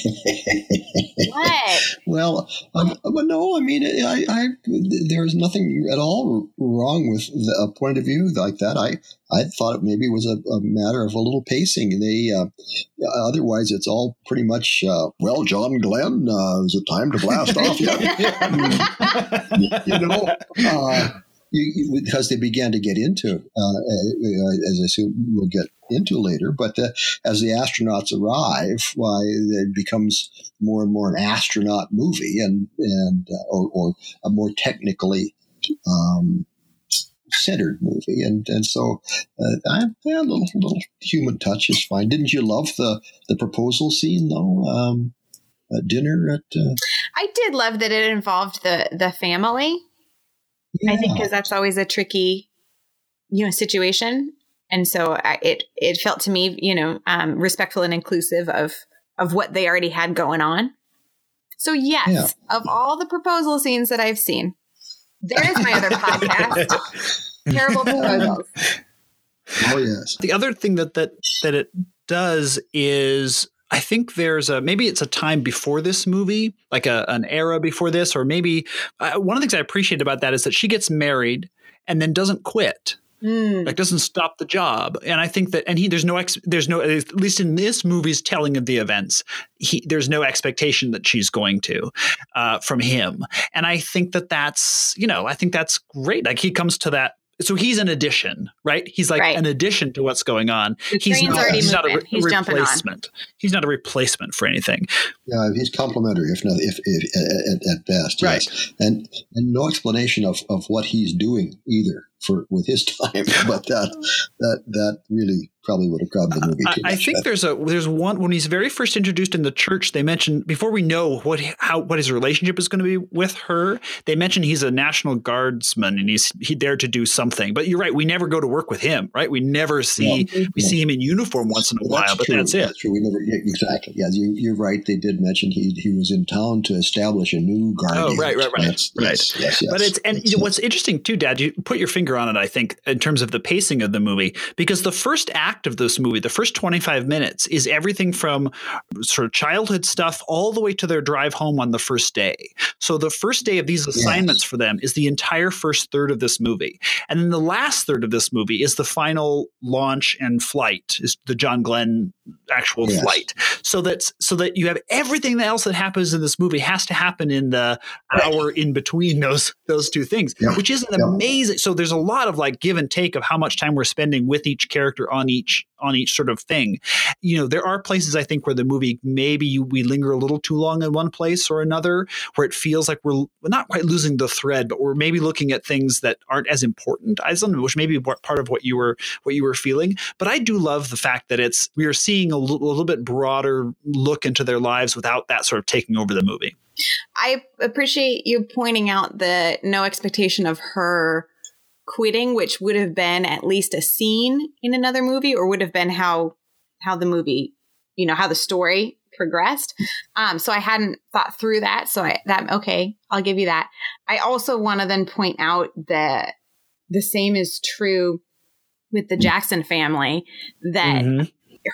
What? Well, um, but no, I mean, I, I, there's nothing at all wrong with the, a point of view like that. I, I thought maybe it was a, a matter of a little pacing. They, uh, otherwise it's all pretty much, uh, well, John Glenn, uh, is it time to blast off yet? you know, uh, You, you, because they began to get into, uh, as I assume we'll get into later, but uh, as the astronauts arrive, why it becomes more and more an astronaut movie, and and uh, or, or a more technically um, centered movie, and and so uh, I, yeah, a little little human touch is fine. Didn't you love the the proposal scene though? Um, at dinner at. Uh, I did love that it involved the the family. Yeah. I think because that's always a tricky, you know, situation. And so I, it it felt to me, you know, um, respectful and inclusive of of what they already had going on. So, yes, yeah. Of all the proposal scenes that I've seen, there's my other podcast, Terrible Proposals. Oh, yes. The other thing that that that it does is I think there's a, maybe it's a time before this movie, like a, an era before this, or maybe uh, one of the things I appreciate about that is that she gets married and then doesn't quit, mm. like doesn't stop the job. And I think that, and he, there's no, ex, there's no, at least in this movie's telling of the events, he, there's no expectation that she's going to, uh, from him. And I think that that's, you know, I think that's great. Like he comes to that. So he's an addition, right? He's like right. an addition to what's going on. The he's not, already he's moving. not a, re- he's replacement. He's not a replacement for anything. Yeah, he's complimentary, if not, if, if at, at best. Right. Yes. And and no explanation of, of what he's doing either for with his time. But that that that really probably would have grabbed the movie too I, I much, think but. there's a there's one when he's very first introduced in the church. They mention before we know what how what his relationship is going to be with her. They mention he's a National Guardsman and he's he there to do something. But you're right, we never go to work with him, right? We never see Yeah. we Yeah. see him in uniform once in a Well, while, that's but true. that's it. That's true. We never yeah, exactly. Yeah, you, you're right. They did mention he he was in town to establish a new guardian. Oh, right, right, right, That's, right. Yes, yes, yes. But it's and That's you know, it. what's interesting too, Dad, you put your finger on it, I think, in terms of the pacing of the movie, because the first act of this movie, the first twenty-five minutes, is everything from sort of childhood stuff all the way to their drive home on the first day. So the first day of these assignments Yes. for them is the entire first third of this movie. And then the last third of this movie is the final launch and flight, is the John Glenn actual Yes. flight. So that's so that you have everything else that happens in this movie has to happen in the hour in between those those two things, Yeah. which is an Yeah. amazing. So there's a lot of like give and take of how much time we're spending with each character on each on each sort of thing. You know, there are places I think where the movie maybe you, we linger a little too long in one place or another, where it feels like we're not quite losing the thread, but we're maybe looking at things that aren't as important as them, which may be part of what you were what you were feeling. But I do love the fact that it's we are seeing a little, a little bit broader look into their lives without that sort of taking over the movie. I appreciate you pointing out the no expectation of her quitting, which would have been at least a scene in another movie, or would have been how how the movie, you know, how the story progressed. Um, so I hadn't thought through that. So I that okay, I'll give you that. I also want to then point out that the same is true with the Jackson family, that Mhm.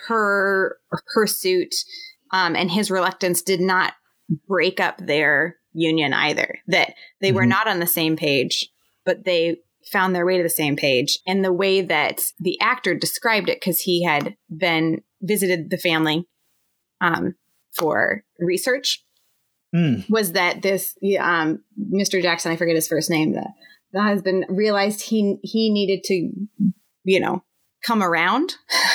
her pursuit um, and his reluctance did not break up their union either, that they were Mhm. not on the same page, but they found their way to the same page. And the way that the actor described it, because he had been visited the family um, for research, Mm. was that this um, Mister Jackson, I forget his first name, the, the husband realized he he needed to, you know, come around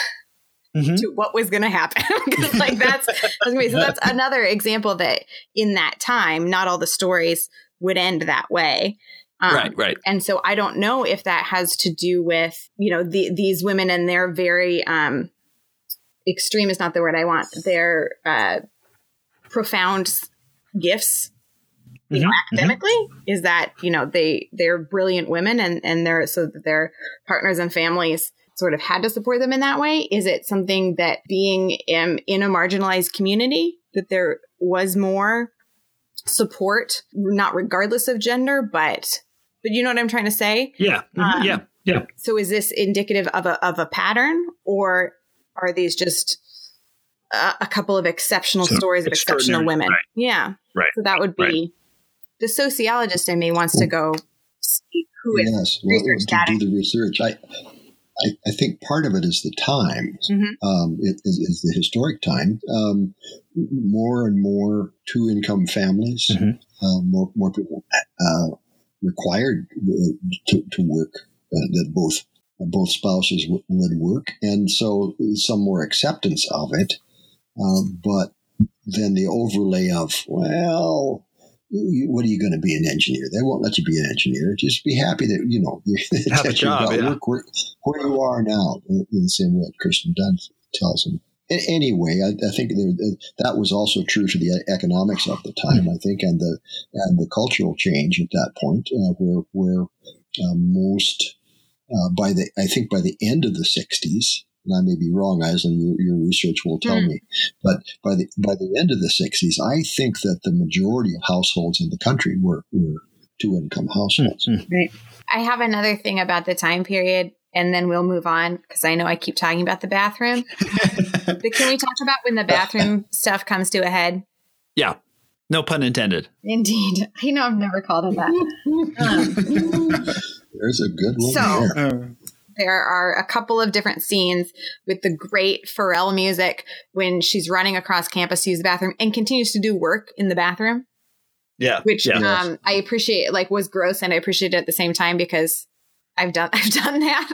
Mhm. to what was going to happen. 'Cause, like that's, that's gonna be- so that's another example that in that time, not all the stories would end that way. Um, Right, right. And so I don't know if that has to do with, you know, the, these women and their very um, extreme is not the word I want. Their uh, profound s- gifts, you know, Mhm, academically, is that, you know, they, they're brilliant women and, and they're, so that their partners and families sort of had to support them in that way. Is it something that being um, in a marginalized community, that there was more support, not regardless of gender, but, but you know what I'm trying to say? Yeah. Mhm. Um, yeah. Yeah. So is this indicative of a, of a pattern, or are these just a, a couple of exceptional So stories of exceptional extraordinary, women? right. Yeah. Right. So that would be Right. the sociologist in me wants to go see who is Yes, well, research to data. do the research. I, I, I think part of it is the time. Mhm. Um, it is, is the historic time. Um, more and more two-income families, Mhm. uh, more more people uh, required uh, to, to work. Uh, that both both spouses w- would work, and so some more acceptance of it. Um, but then the overlay of, well, you- what are you going to be, an engineer? They won't let you be an engineer. Just be happy that, you know, Have a that job, you've got yeah. work where, where you are now, in in the same way that Kirsten Dunst tells him. A- Anyway, I, I think there, that was also true to the economics of the time, I think, and the and the cultural change at that point, uh, where where uh, most uh, by the I think by the end of the sixties, and I may be wrong, Aislinn, your, your research will tell Mm. me, but by the by the end of the sixties, I think that the majority of households in the country were, were two income households. Mhm. I have another thing about the time period, and then we'll move on because I know I keep talking about the bathroom. But can we talk about when the bathroom stuff comes to a head? Yeah. No pun intended. Indeed. I know I've never called him that. Um, There's a good one So- there. there are a couple of different scenes with the great Pharrell music when she's running across campus to use the bathroom and continues to do work in the bathroom, Yeah. which yeah. um, I appreciate, like was gross, and I appreciate it at the same time because I've done I've done that.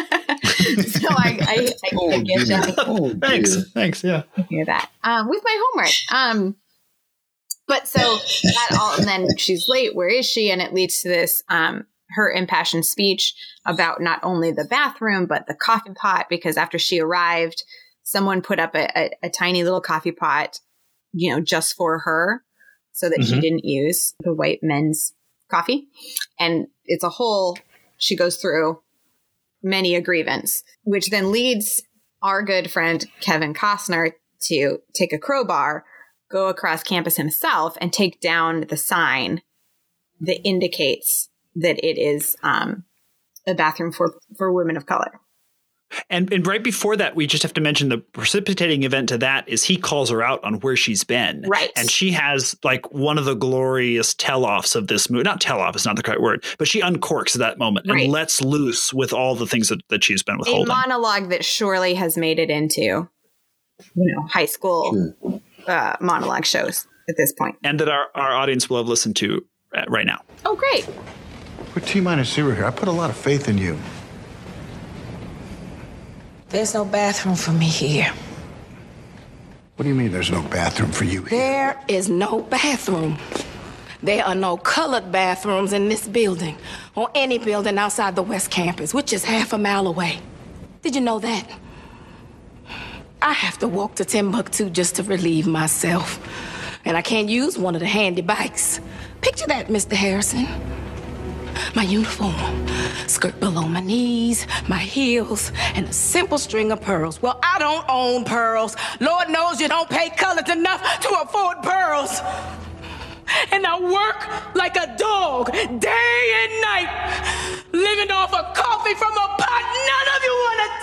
So I I, I, Oh, I get dear. that. Oh, Thanks. dear. Thanks. Yeah. I hear that um, with my homework. Um, but so that all, and then she's late. Where is she? And it leads to this. Um, her impassioned speech about not only the bathroom, but the coffee pot, because after she arrived, someone put up a, a, a tiny little coffee pot, you know, just for her so that mm-hmm. she didn't use the white men's coffee. And it's a whole, she goes through many a grievance, which then leads our good friend Kevin Costner to take a crowbar, go across campus himself, and take down the sign that indicates that it is um, a bathroom for, for women of color. And and right before that, we just have to mention the precipitating event to that is he calls her out on where she's been. Right. And she has like one of the glorious tell-offs of this movie. Not tell-off is not the correct word, but she uncorks that moment right. and lets loose with all the things that, that she's been withholding. A monologue that surely has made it into, you know, high school sure. uh, monologue shows at this point. And that our, our audience will have listened to right now. Oh, great. We're T-minus zero here. I put a lot of faith in you. There's no bathroom for me here. What do you mean there's no bathroom for you here? There is no bathroom. There are no colored bathrooms in this building or any building outside the West Campus, which is half a mile away. Did you know that? I have to walk to Timbuktu just to relieve myself. And I can't use one of the handy bikes. Picture that, Mister Harrison. My uniform, skirt below my knees, my heels, and a simple string of pearls. Well, I don't own pearls. Lord knows you don't pay colors enough to afford pearls. And I work like a dog day and night, living off of coffee from a pot none of you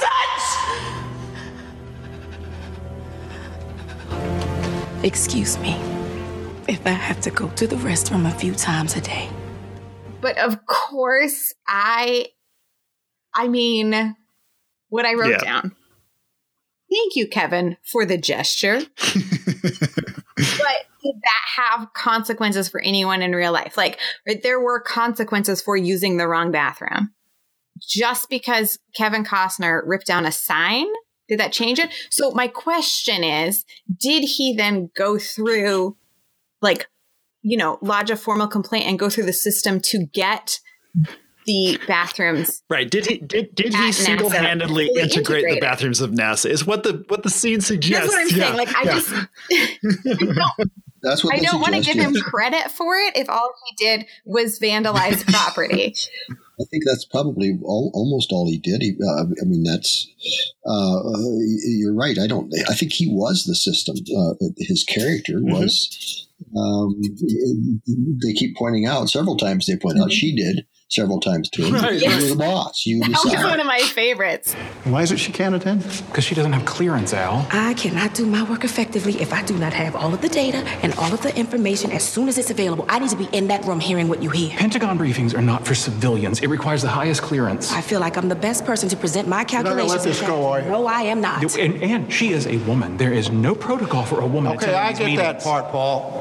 want to touch. Excuse me if I have to go to the restroom a few times a day. But of course, I, I mean, what I wrote yeah. down. Thank you, Kevin, for the gesture. But did that have consequences for anyone in real life? Like, right, there were consequences for using the wrong bathroom. Just because Kevin Costner ripped down a sign, did that change it? So my question is, did he then go through, like, you know, lodge a formal complaint and go through the system to get the bathrooms? Right. Did he did did he single-handedly integrate the bathrooms of NASA? Is what the what the scene suggests. That's what I'm yeah. saying. Like I yeah. just I don't, That's what I don't want to give him credit for it if all he did was vandalize property. I think that's probably all, almost all he did. He, uh, I mean, that's uh, you're right. I don't. I think he was the system. Uh, his character mm-hmm. was. Um, they keep pointing out several times. They point out she did several times to him. Right. You were the boss. You that decide. was one of my favorites. Why is it she can't attend? Because she doesn't have clearance, Al. I cannot do my work effectively if I do not have all of the data and all of the information as soon as it's available. I need to be in that room hearing what you hear. Pentagon briefings are not for civilians. It requires the highest clearance. I feel like I'm the best person to present my calculations. You're not gonna let this go, are you? No, I am not. And, and she is a woman. There is no protocol for a woman Okay, attending I these get meetings. that part, Paul.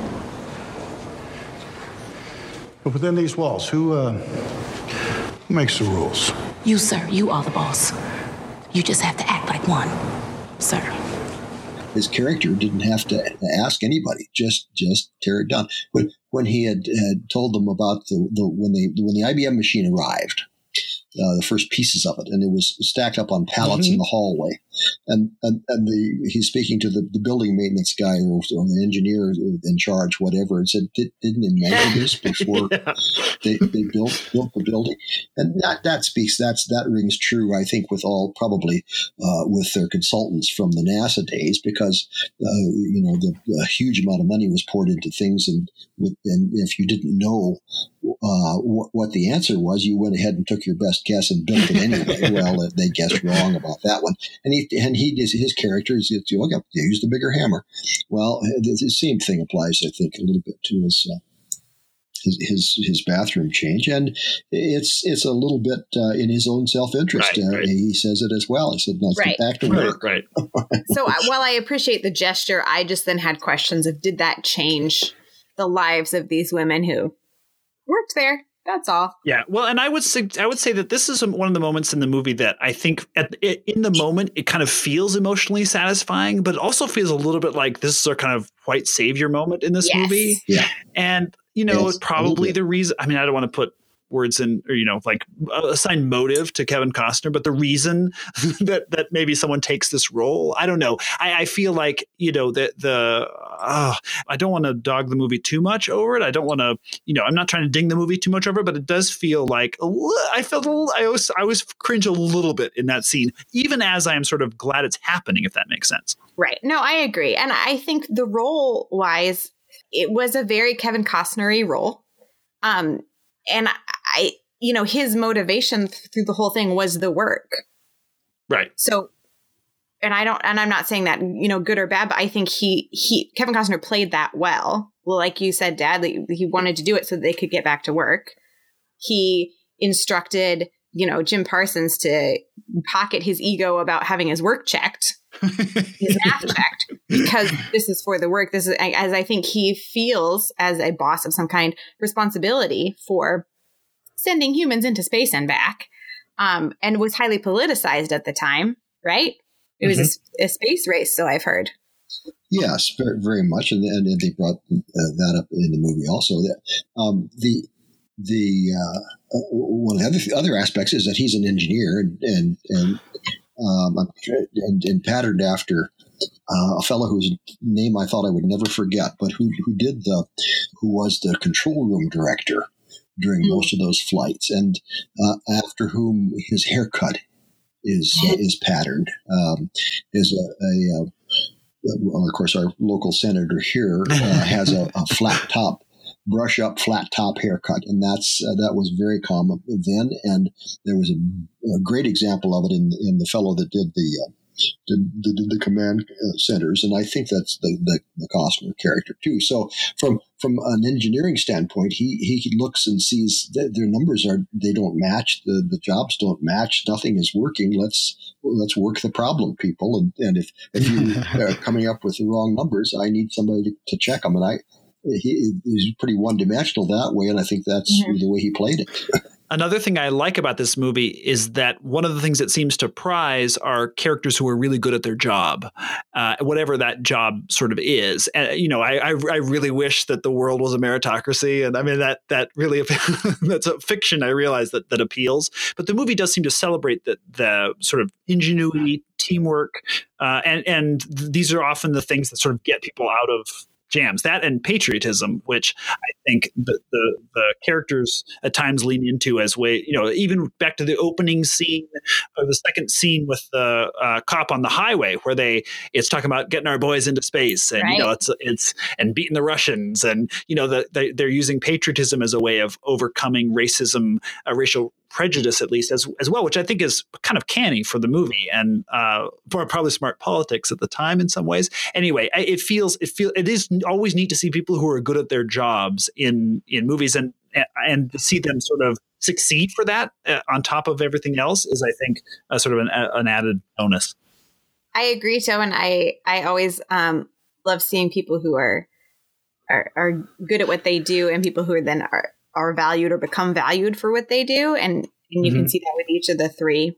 But within these walls, who, uh, who makes the rules? You, sir. You are the boss. You just have to act like one, sir. His character didn't have to ask anybody; just just tear it down. When when he had, had told them about the, the when they when the I B M machine arrived, uh, the first pieces of it, and it was stacked up on pallets mm-hmm. in the hallway, and and, and the he's speaking to the, the building maintenance guy or, or the engineer in charge, whatever, and said, Did, "Didn't they measure this before yeah. they, they built built the building?" And that that speaks that's that rings true, I think, with all probably uh, with their consultants from the NASA days, because uh, you know the, the huge amount of money was poured into things, and and if you didn't know uh, what, what the answer was, you went ahead and took your best guess and built it anyway. Well, they guessed wrong about that one, and he and he his, his character is you know, they used a bigger hammer. Well, the, the same thing applies, I think, a little bit to his. Uh, His, his his bathroom change, and it's it's a little bit uh, in his own self interest. Right, uh, right. He says it as well. He said, "Let's right. get back to work." Right. right. So uh, while I appreciate the gesture, I just then had questions of did that change the lives of these women who worked there? That's all. Yeah. Well, and I would say, I would say that this is one of the moments in the movie that I think at in the moment it kind of feels emotionally satisfying, but it also feels a little bit like this is our kind of white savior moment in this yes. movie. Yeah. And, you know, yes, probably the reason, I mean, I don't want to put words in, or, you know, like assign motive to Kevin Costner, but the reason that, that maybe someone takes this role, I don't know. I, I feel like, you know, the, the, uh, I don't want to dog the movie too much over it. I don't want to, you know, I'm not trying to ding the movie too much over it, but it does feel like a li- I felt a little, I always, I always cringe a little bit in that scene, even as I am sort of glad it's happening, if that makes sense. Right. No, I agree. And I think the role wise, it was a very Kevin Costner-y role. Um, and I, you know, his motivation through the whole thing was the work. Right. So, and I don't, and I'm not saying that, you know, good or bad, but I think he, he, Kevin Costner played that well. Well, like you said, Dad, he wanted to do it so that they could get back to work. He instructed, you know, Jim Parsons to pocket his ego about having his work checked, his math checked, because this is for the work. This is, as I think he feels as a boss of some kind, responsibility for sending humans into space and back, um, and was highly politicized at the time, right? It was mm-hmm. a, a space race, so I've heard. Yes, very, very much, and, and they brought uh, that up in the movie also. That um, the the uh, uh, one of the other, other aspects is that he's an engineer and and and, um, and, and patterned after uh, a fellow whose name I thought I would never forget, but who who did the who was the control room director during mm-hmm. most of those flights, and uh, after whom his haircut is uh, is patterned. Um, is a, a, a well, of course, our local senator here uh, has a, a flat top, brush up, flat top haircut, and that's uh, that was very common then. And there was a, a great example of it in in the fellow that did the uh, did, did the command uh, centers, and I think that's the, the the Costner character too. So from from an engineering standpoint, he he looks and sees that their numbers are they don't match, the the jobs don't match, nothing is working. Let's let's work the problem, people. And and if if you are coming up with the wrong numbers, I need somebody to, to check them. And I he he's pretty one dimensional that way, and I think that's mm-hmm. the way he played it. Another thing I like about this movie is that one of the things it seems to prize are characters who are really good at their job, uh, whatever that job sort of is. And, you know, I, I, I really wish that the world was a meritocracy. And I mean, that that really, that's a fiction, I realize, that that appeals. But the movie does seem to celebrate the, the sort of ingenuity, teamwork. Uh, and, and these are often the things that sort of get people out of jams, that and patriotism, which I think the, the the characters at times lean into as way, you know, even back to the opening scene or the second scene with the uh, cop on the highway, where they it's talking about getting our boys into space, and right. you know, it's it's and beating the Russians, and you know, the, they, they're using patriotism as a way of overcoming racism, uh, racial prejudice, at least as as well, which I think is kind of canny for the movie, and uh, probably smart politics at the time in some ways. Anyway, it feels it feel it is always neat to see people who are good at their jobs in in movies, and and to see them sort of succeed for that uh, on top of everything else is, I think, uh, sort of an, an added bonus. I agree, Joe, and I I always um, love seeing people who are, are are good at what they do, and people who are then are. are valued or become valued for what they do. And, and you mm-hmm. can see that with each of the three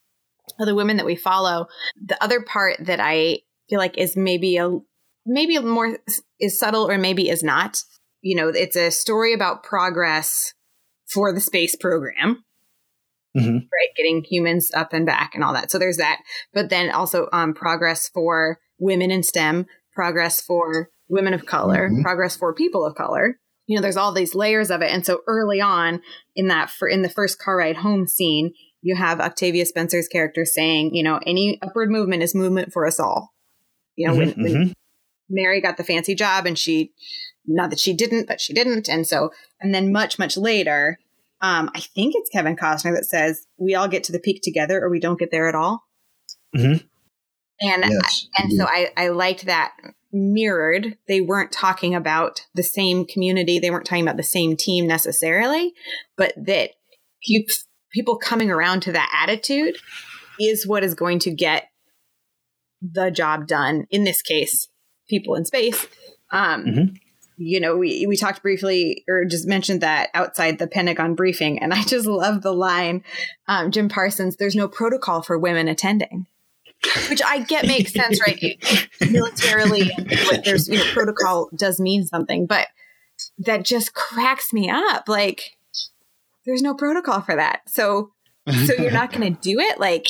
of the women that we follow. The other part that I feel like is maybe a, maybe more is subtle or maybe is not, you know, it's a story about progress for the space program, mm-hmm. right? Getting humans up and back and all that. So there's that, but then also um, progress for women in STEM, progress for women of color, mm-hmm. progress for people of color. You know, there's all these layers of it. And so early on in that, for in the first car ride home scene, you have Octavia Spencer's character saying, you know, any upward movement is movement for us all. You know, mm-hmm, when, mm-hmm. when Mary got the fancy job and she, not that she didn't, but she didn't. And so, and then much, much later, um, I think it's Kevin Costner that says, we all get to the peak together or we don't get there at all. Mm-hmm. And, yes, and so I, I liked that mirrored. They weren't talking about the same community. They weren't talking about the same team necessarily, but that pe- people coming around to that attitude is what is going to get the job done. In this case, people in space. Um, mm-hmm. You know, we, we talked briefly or just mentioned that outside the Pentagon briefing, and I just love the line, um, Jim Parsons, there's no protocol for women attending. Which I get makes sense, right? Militarily, and there's, you know, protocol does mean something, but that just cracks me up. Like, there's no protocol for that. So, so you're not going to do it? Like,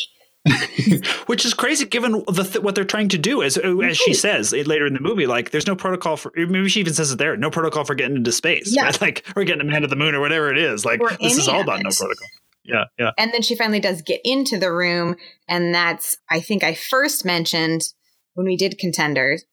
which is crazy given the th- what they're trying to do, as as she says later in the movie. Like, there's no protocol for, maybe she even says it there, no protocol for getting into space, yeah. right? Like, or getting a man to the moon or whatever it is. Like, or this is all about no protocol. Yeah, yeah. And then she finally does get into the room, and that's, I think I first mentioned when we did Contenders,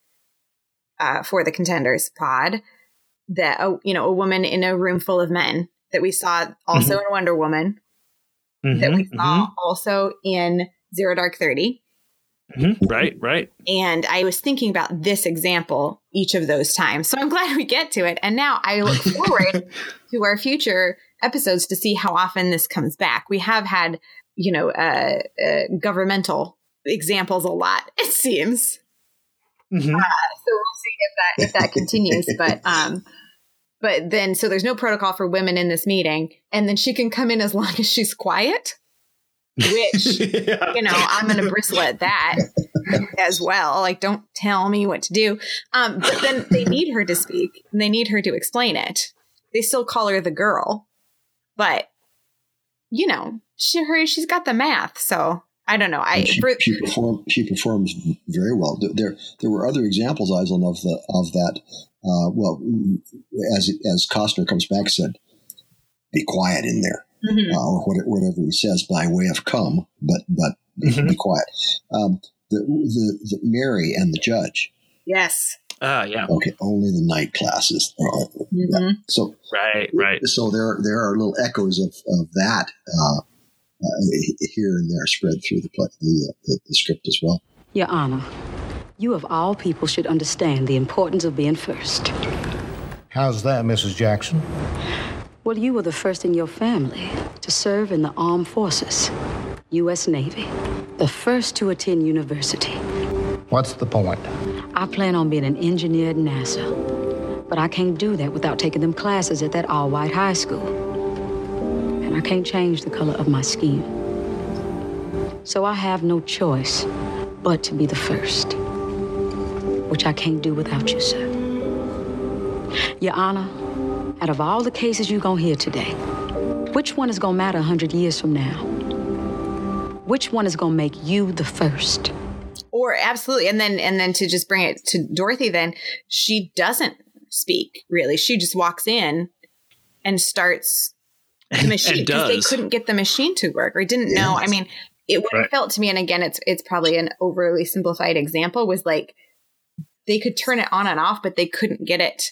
uh, for the Contenders pod, that uh, you know, a woman in a room full of men that we saw also mm-hmm. in Wonder Woman, mm-hmm, that we saw mm-hmm. also in Zero Dark Thirty. Mm-hmm. Right, right. And I was thinking about this example each of those times. So I'm glad we get to it. And now I look forward to our future episodes to see how often this comes back. We have had, you know, uh, uh, governmental examples a lot, it seems. Mm-hmm. Uh, so we'll see if that if that continues. But um, but then, so there's no protocol for women in this meeting. And then she can come in as long as she's quiet. Which, yeah. you know, I'm going to bristle at that as well. Like, don't tell me what to do. Um, but then they need her to speak, and they need her to explain it. They still call her the girl, but you know, she her she's got the math. So I don't know. I she, for, she perform she performs very well. There there were other examples, Aislinn, of the of that. Uh, well, as as Costner comes back, said, "Be quiet in there." Mm-hmm. Uh, or whatever he says by way of come, but but mm-hmm. be quiet. Um, the, the the Mary and the judge. Yes. Ah, uh, yeah. Okay, only the night classes. Uh, mm-hmm. yeah. So right, right. So there there are little echoes of of that uh, uh, here and there spread through the play, the, uh, the the script as well. Your Honor, you of all people should understand the importance of being first. How's that, Missus Jackson? Well, you were the first in your family to serve in the armed forces, U S Navy, the first to attend university. What's the point? I plan on being an engineer at NASA, but I can't do that without taking them classes at that all-white high school. And I can't change the color of my skin. So I have no choice but to be the first, which I can't do without you, sir. Your Honor, out of all the cases you're going to hear today, which one is going to matter one hundred years from now? Which one is going to make you the first? Or absolutely. And then and then to just bring it to Dorothy, then she doesn't speak, really. She just walks in and starts the machine because they couldn't get the machine to work or didn't yes. know. I mean, it what right. it felt to me, and again, it's it's probably an overly simplified example, was like they could turn it on and off, but they couldn't get it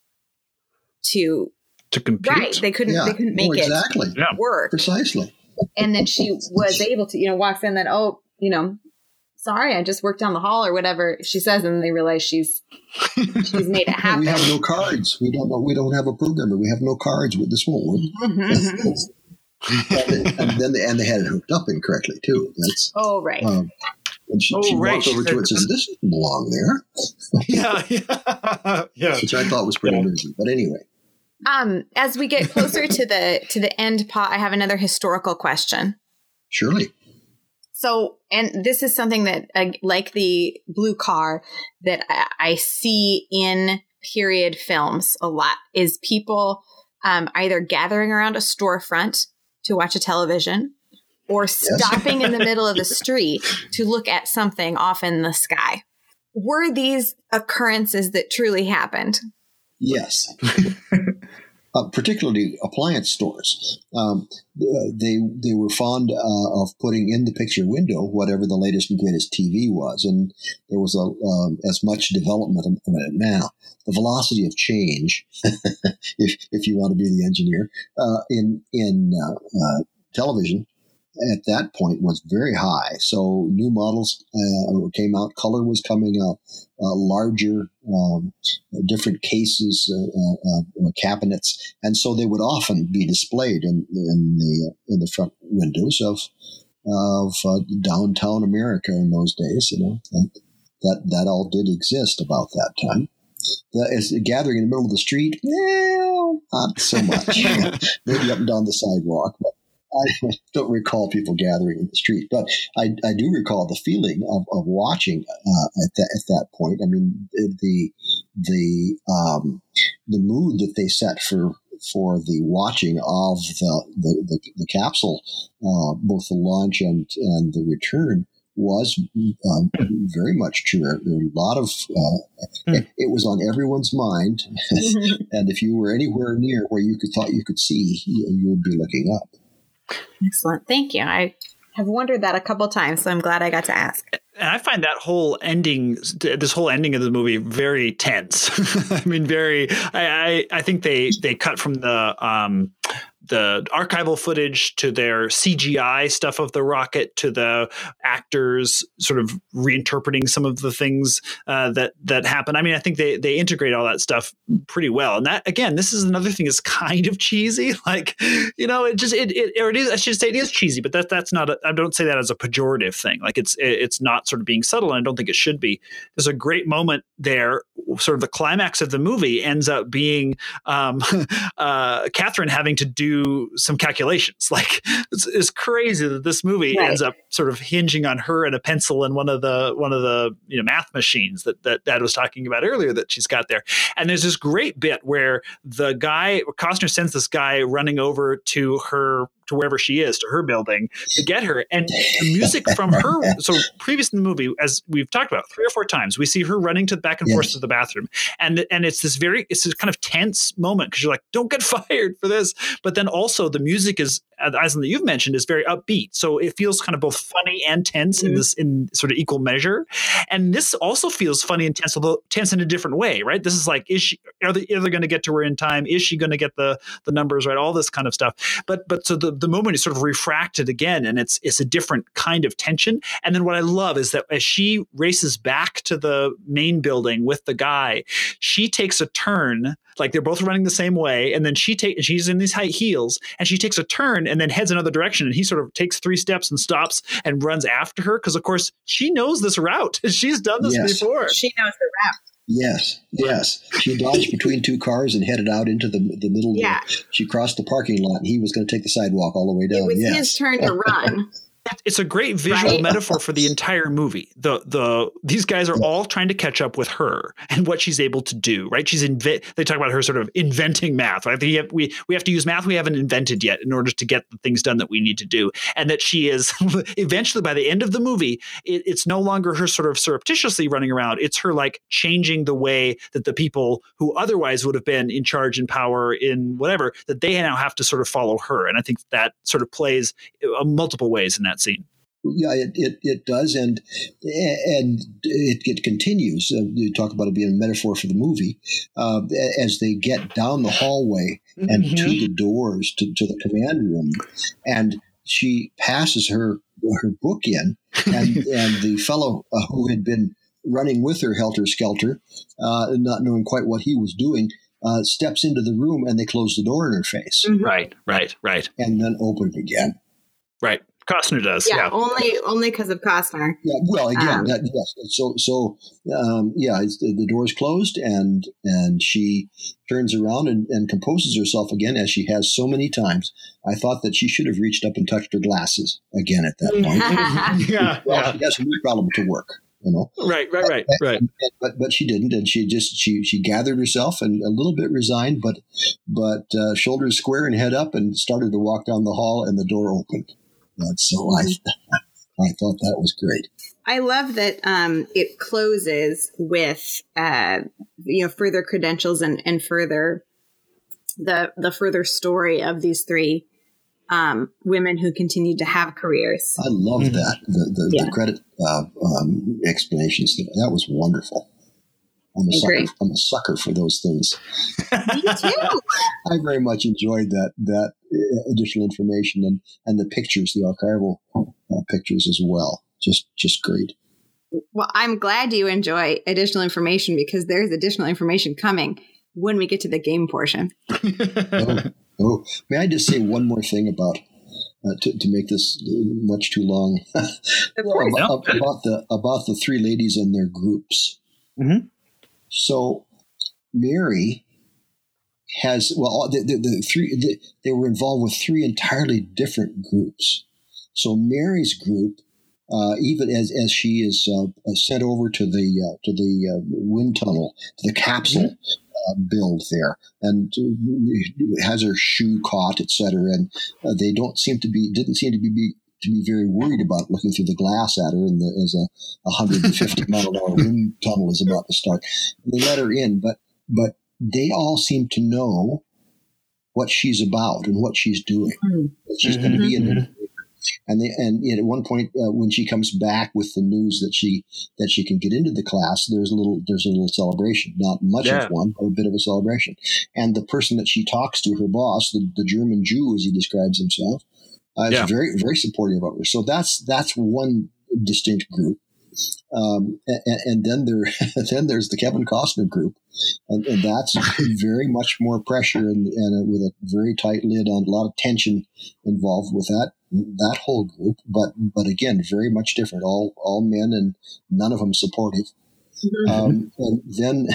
to to compute. Right. They couldn't yeah. they couldn't make oh, exactly. it yeah. work. Precisely. And then she was able to, you know, walks in, then, oh, you know, sorry, I just worked down the hall or whatever she says, and they realize she's she's made it happen. We have no cards. We don't know. We don't have a programmer. We have no cards. This won't work. Mm-hmm. and, and then they, and they had it hooked up incorrectly too. That's oh right. Um, and she, oh, she right. walked over to it and says, "This doesn't belong there." yeah, yeah, yeah. Which I thought was pretty yeah. amusing. But anyway. Um, as we get closer to the to the end part, I have another historical question. Surely. So, and this is something that, uh, like the blue car, that I, I see in period films a lot, is people um, either gathering around a storefront to watch a television, or stopping yes. in the middle of the street to look at something off in the sky. Were these occurrences that truly happened? Yes. Uh, particularly appliance stores. Um, they they were fond uh, of putting in the picture window whatever the latest and greatest T V was, and there was a um, as much development of it now. The velocity of change, if if you want to be the engineer, uh, in in uh, uh, television at that point was very high. So new models uh, came out. Color was coming out. Uh, larger, um, different cases, uh, uh, cabinets, and so they would often be displayed in, in the uh, in the front windows of of uh, downtown America in those days. You know that that, that all did exist about that time. The, as gathering in the middle of the street, well, not so much. Maybe up and down the sidewalk, but I don't recall people gathering in the street, but I, I do recall the feeling of, of watching uh, at that at that point. I mean, the the um, the mood that they set for for the watching of the the, the, the capsule, uh, both the launch and and the return, was um, very much true. There were a lot of uh, mm. it, it was on everyone's mind, and if you were anywhere near where you could thought you could see, you, you would be looking up. Excellent, thank you. I have wondered that a couple times, so I'm glad I got to ask. And I find that whole ending, this whole ending of the movie, very tense. I mean, very. I, I I think they they cut from the um the archival footage to their C G I stuff of the rocket to the actors sort of reinterpreting some of the things uh, that that happen. I mean, I think they they integrate all that stuff pretty well. And that, again, this is another thing that's kind of cheesy. Like, you know, it just it it, or it is. I should say it is cheesy, but that that's not. A, I don't say that as a pejorative thing. Like it's it's not sort of being subtle, and I don't think it should be. There's a great moment there. Sort of the climax of the movie ends up being um, uh, Catherine having to do some calculations. Like it's, it's crazy that this movie right. ends up sort of hinging on her and a pencil and one of the one of the you know math machines that that Dad was talking about earlier that she's got there. And there's this great bit where the guy Costner sends this guy running over to her to wherever she is, to her building, to get her. And the music from her, so previous in the movie, as we've talked about three or four times, we see her running to the back and yes. forth to the bathroom. And and it's this very, it's this kind of tense moment because you're like, don't get fired for this. But then also the music is, as that you've mentioned, is very upbeat. So it feels kind of both funny and tense mm-hmm. in this in sort of equal measure. And this also feels funny and tense, although tense in a different way, right? This is like, is she, are they, are they going to get to her in time? Is she going to get the the numbers right? All this kind of stuff. But but so the, the moment is sort of refracted again, and it's it's a different kind of tension. And then what I love is that as she races back to the main building with the guy, she takes a turn. Like they're both running the same way, and then she take she's in these high heels, and she takes a turn and then heads another direction, and he sort of takes three steps and stops and runs after her because, of course, she knows this route. She's done this yes. before. She knows the route. Yes, yes. She dodged between two cars and headed out into the the middle. Yeah. Of, she crossed the parking lot, and he was going to take the sidewalk all the way down. It was yes. his turn to run. It's a great visual right? metaphor for the entire movie. The the these guys are all trying to catch up with her and what she's able to do. Right? She's inve- They talk about her sort of inventing math. Right? We have, we we have to use math we haven't invented yet in order to get the things done that we need to do. And that she is eventually by the end of the movie, it, it's no longer her sort of surreptitiously running around. It's her like changing the way that the people who otherwise would have been in charge and power in whatever, that they now have to sort of follow her. And I think that sort of plays uh, multiple ways in that scene. Yeah, it, it, it does, and and it, it continues. Uh, you talk about it being a metaphor for the movie. Uh, as they get down the hallway and mm-hmm. to the doors to, to the command room, and she passes her her book in, and, and the fellow uh, who had been running with her helter-skelter, uh, not knowing quite what he was doing, uh, steps into the room, and they close the door in her face. Mm-hmm. Right, right, right. And then open it again. Right. Costner does. Yeah, yeah. only only because of Costner. Yeah, well, again, um, that, yes. So, so um, yeah, it's, the, the door's closed, and and she turns around and, and composes herself again, as she has so many times. I thought that she should have reached up and touched her glasses again at that point. yeah, well, yeah. She has a new problem to work. You know? Right, right, right, right. And, and, but but she didn't, and she just she she gathered herself and a little bit resigned, but but uh, shoulders square and head up, and started to walk down the hall, and the door opened. And so I I thought that was great. I love that um, it closes with uh, you know further credentials and, and further the the further story of these three um, women who continued to have careers. I love mm-hmm. that the the, yeah. the credit uh, um, explanations. That was wonderful. I'm a sucker. I'm a sucker for those things. Me too. I very much enjoyed that that additional information and, and the pictures, the archival uh, pictures as well. Just just great. Well, I'm glad you enjoy additional information because there's additional information coming when we get to the game portion. oh, oh, may I just say one more thing about uh, to to make this much too long Of course. about, about the about the three ladies and their groups. Mm-hmm. So Mary has, well, the, the, the three, the, they were involved with three entirely different groups. So Mary's group, uh, even as, as she is uh, sent over to the uh, to the uh, wind tunnel, to the capsule, uh, build there, and uh, has her shoe caught, et cetera. And uh, they don't seem to be didn't seem to be, be to be very worried about looking through the glass at her, and the, as a one hundred fifty mile an hour wind tunnel is about to start. And they let her in, but but they all seem to know what she's about and what she's doing. Mm-hmm. That she's mm-hmm. going to be in there. And they, and at one point, uh, when she comes back with the news that she that she can get into the class, there's a little there's a little celebration. Not much yeah. of one, but a bit of a celebration. And the person that she talks to, her boss, the, the German Jew, as he describes himself, uh, yeah. is very very supportive of her. So that's that's one distinct group. Um, and, and then there then there's the Kevin Costner group, and, and that's very much more pressure and, and with a very tight lid on, a lot of tension involved with that. that whole group, but but again, very much different. All all men and none of them supportive. Mm-hmm. Um, and then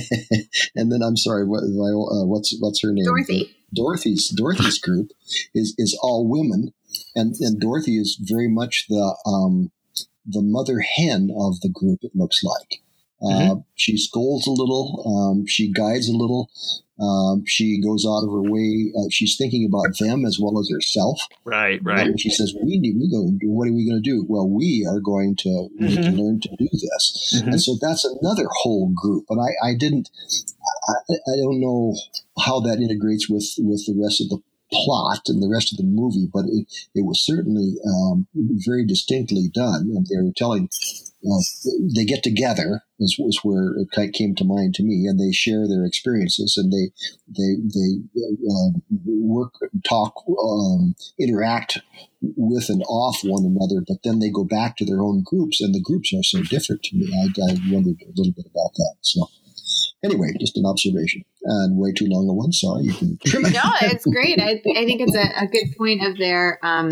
and then I'm sorry, what, uh, what's what's her name? Dorothy. Dorothy's Dorothy's group is is all women, and and Dorothy is very much the um, the mother hen of the group. It looks like. Uh, mm-hmm. She scolds a little. Um, she guides a little. Um, she goes out of her way. Uh, she's thinking about them as well as herself. Right, right. And she says, "We need. We going to do. What are we going to do? Well, we are going to, mm-hmm. we need to learn to do this." Mm-hmm. And so that's another whole group. But I, I didn't. I, I don't know how that integrates with with the rest of the plot and the rest of the movie, but it, it was certainly um, very distinctly done. And they were telling. Uh, they get together is, is where it came to mind to me, and they share their experiences, and they they they uh, work, talk, um, interact with and off one another. But then they go back to their own groups, and the groups are so different to me. I, I wondered a little bit about that. So anyway, just an observation, and way too long a one. Sorry, you can trim it. No, it's great. I I think it's a, a good point of their. Um,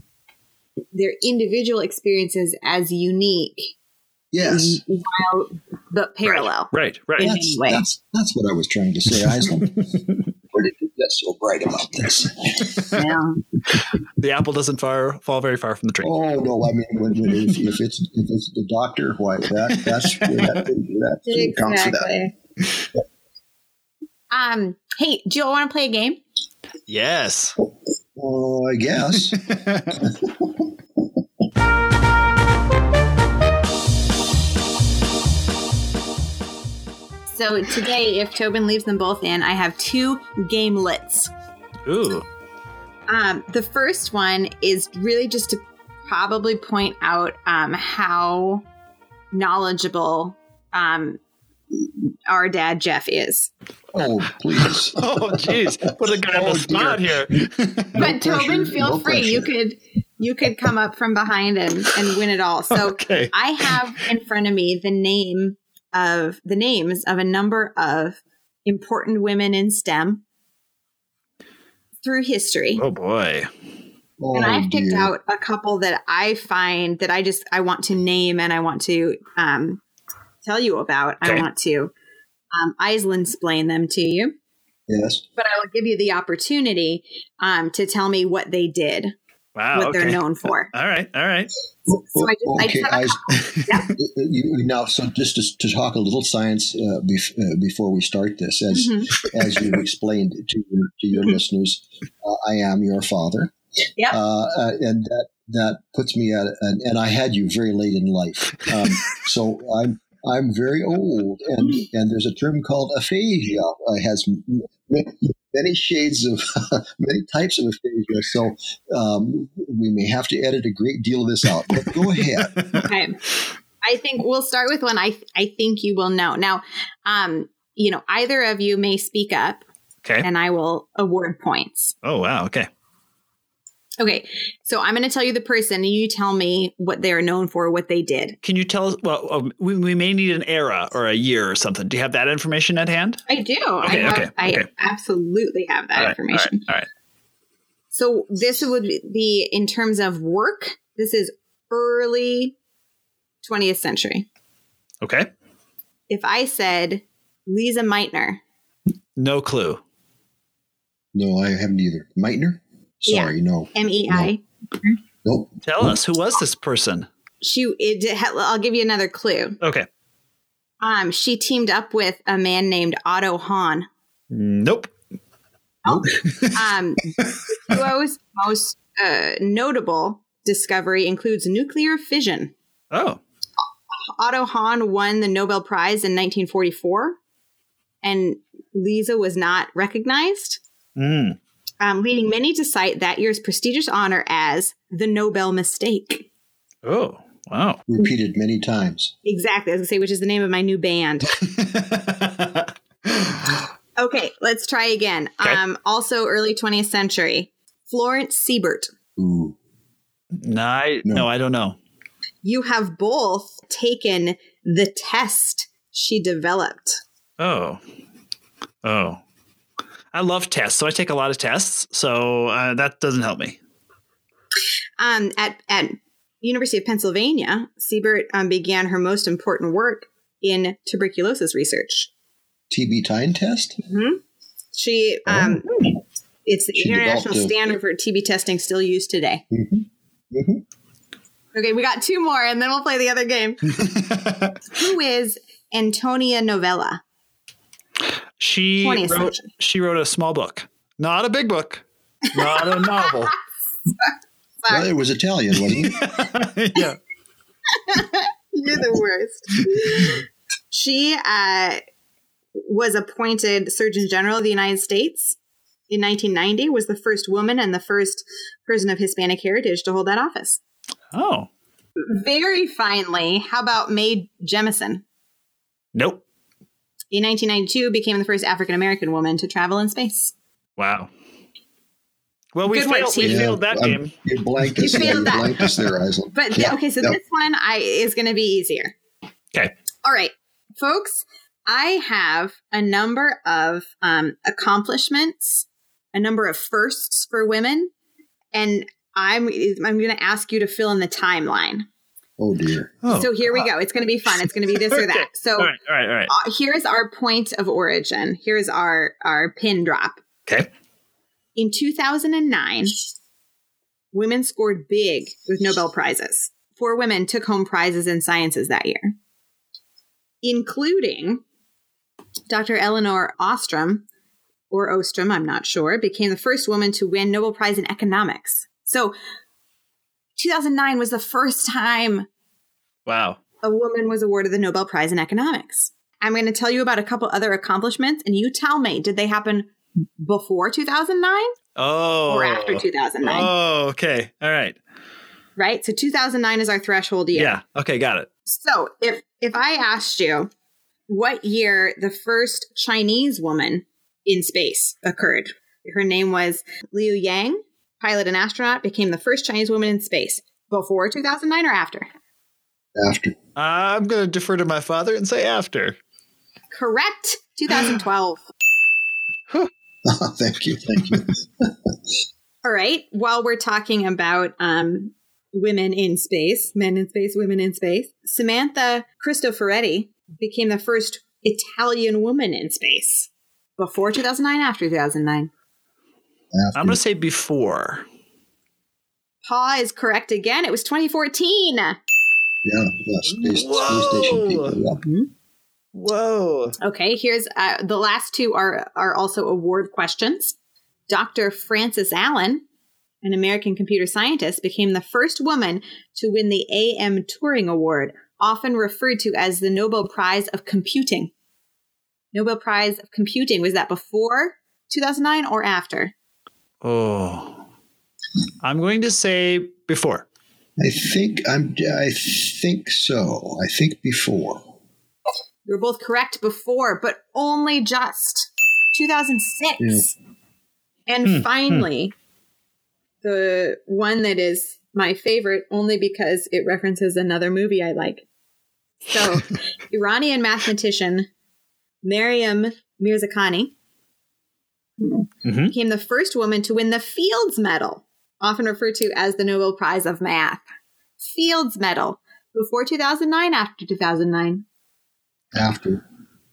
their individual experiences as unique. Yes. While, but parallel. Right, right. right. That's, that's, that's what I was trying to say, Iceland. Where did you get so bright about this? Yeah. The apple doesn't far, fall very far from the tree. Oh, no. I mean, when, when, if, if, it's, if it's the doctor, why, that, that's where that, that exactly. counts for that. Um, hey, do you all want to play a game? Yes. Oh, uh, I guess. So today, if Tobin leaves them both in, I have two gamelets. Ooh. Um, the first one is really just to probably point out um, how knowledgeable um, our dad Jeff is. Oh, please. Oh, jeez. Put a guy on the spot here. But no Tobin, feel no free. Pressure. You could you could come up from behind and, and win it all. So okay. I have in front of me the name of the names of a number of important women in STEM through history. Oh boy. Oh, and I've picked dear. out a couple that I find that I just I want to name and I want to um, tell you about. Okay. I want to um, Iceland-splain them to you. Yes. But I will give you the opportunity um, to tell me what they did. Wow. What okay. they're known for. All right. All right. So, so I just, okay. I just I, yeah. you, now, so just to, to talk a little science uh, bef- uh, before we start this, as mm-hmm. as you explained to your to your listeners, uh, I am your father. Yeah. Uh, uh, and that that puts me at and, and I had you very late in life. Um, so I'm I'm very old, and and there's a term called aphasia. Uh, has many shades of many types of aphasia. So um, we may have to edit a great deal of this out. But go ahead. Okay. I think we'll start with one I I think you will know. Now, um, you know, either of you may speak up. Okay. And I will award points. Oh, wow. Okay. Okay, so I'm going to tell you the person, and you tell me what they're known for, what they did. Can you tell us? Well, um, we, we may need an era or a year or something. Do you have that information at hand? I do. Okay, I, have, okay, I okay. absolutely have that all right, information. All right, all right. So this would be in terms of work. This is early twentieth century. Okay. If I said Lisa Meitner. No clue. No, I haven't either. Meitner? Sorry, yeah. no. M E I. No. Nope. Tell us, who was this person? She. It, I'll give you another clue. Okay. Um, she teamed up with a man named Otto Hahn. Nope. Nope. um, Duo's most uh, notable discovery includes nuclear fission. Oh. Otto Hahn won the Nobel Prize in nineteen forty-four, and Lisa was not recognized, mm. um, leading many to cite that year's prestigious honor as the Nobel mistake. Oh, wow. Repeated many times. Exactly. I was going to say, which is the name of my new band. Okay, let's try again. Okay. Um, also early twentieth century. Florence Siebert. Ooh. No, I, no. no, I don't know. You have both taken the test she developed. Oh. Oh. I love tests, so I take a lot of tests, so uh, that doesn't help me. Um, at, at University of Pennsylvania, Siebert um, began her most important work in tuberculosis research. T B time test? Mm-hmm. She, um, oh. It's the she international standard for T B testing still used today. Mm-hmm. Mm-hmm. Okay, we got two more, and then we'll play the other game. Who is Antonia Novella? She wrote, she wrote a small book. Not a big book. Not a novel. Well, it was Italian, wasn't it? Yeah. You're the worst. She uh, was appointed Surgeon General of the United States in nineteen ninety, was the first woman and the first person of Hispanic heritage to hold that office. Oh. Very finally, how about Mae Jemison? Nope. In nineteen ninety-two, became the first African-American woman to travel in space. Wow. Well, we Good failed, work, we team. failed that I'm, game. You blanked us, You failed you that. blanked us there, Isla. But Yeah, okay, so yeah. this one I is going to be easier. Okay. All right, folks, I have a number of um, accomplishments, a number of firsts for women, and I'm I'm going to ask you to fill in the timeline. Oh, dear. Oh. So here we go. It's going to be fun. It's going to be this or Okay. that. So All right, all right, all right. uh, here's our point of origin. Here's our, our pin drop. Okay. In two thousand nine, women scored big with Nobel Prizes. Four women took home prizes in sciences that year, including Doctor Eleanor Ostrom, or Ostrom, I'm not sure, became the first woman to win Nobel Prize in economics. So two thousand nine was the first time Wow. a woman was awarded the Nobel Prize in economics. I'm going to tell you about a couple other accomplishments, and you tell me, did they happen before two thousand nine Oh. or after two thousand nine? Oh, okay. All right. Right? So two thousand nine is our threshold year. Yeah. Okay, got it. So if if I asked you what year the first Chinese woman in space occurred, her name was Liu Yang, pilot and astronaut, became the first Chinese woman in space. Before two thousand nine or after? After. I'm going to defer to my father and say after. Correct. two thousand twelve. Thank you. Thank you. All right. While we're talking about um, women in space, men in space, women in space, Samantha Cristoforetti became the first Italian woman in space. Before two thousand nine, after two thousand nine? After. I'm going to say before. Paul is correct again. It was twenty fourteen. Yeah, yeah. Space, space Whoa. station people. Yeah. Whoa. Okay, here's uh, the last two are are also award questions. Doctor Frances Allen, an American computer scientist, became the first woman to win the A M Turing Award, often referred to as the Nobel Prize of Computing. Nobel Prize of Computing, was that before two thousand nine or after? Oh. I'm going to say before. I think I'm. I think so. I think before. You were both correct before, but only just two thousand six. Yeah. And Hmm, finally, the one that is my favorite only because it references another movie I like. So, Iranian mathematician Maryam Mirzakhani Mm-hmm. became the first woman to win the Fields Medal, often referred to as the Nobel Prize of Math. Fields Medal. Before two thousand nine, after two thousand nine? After.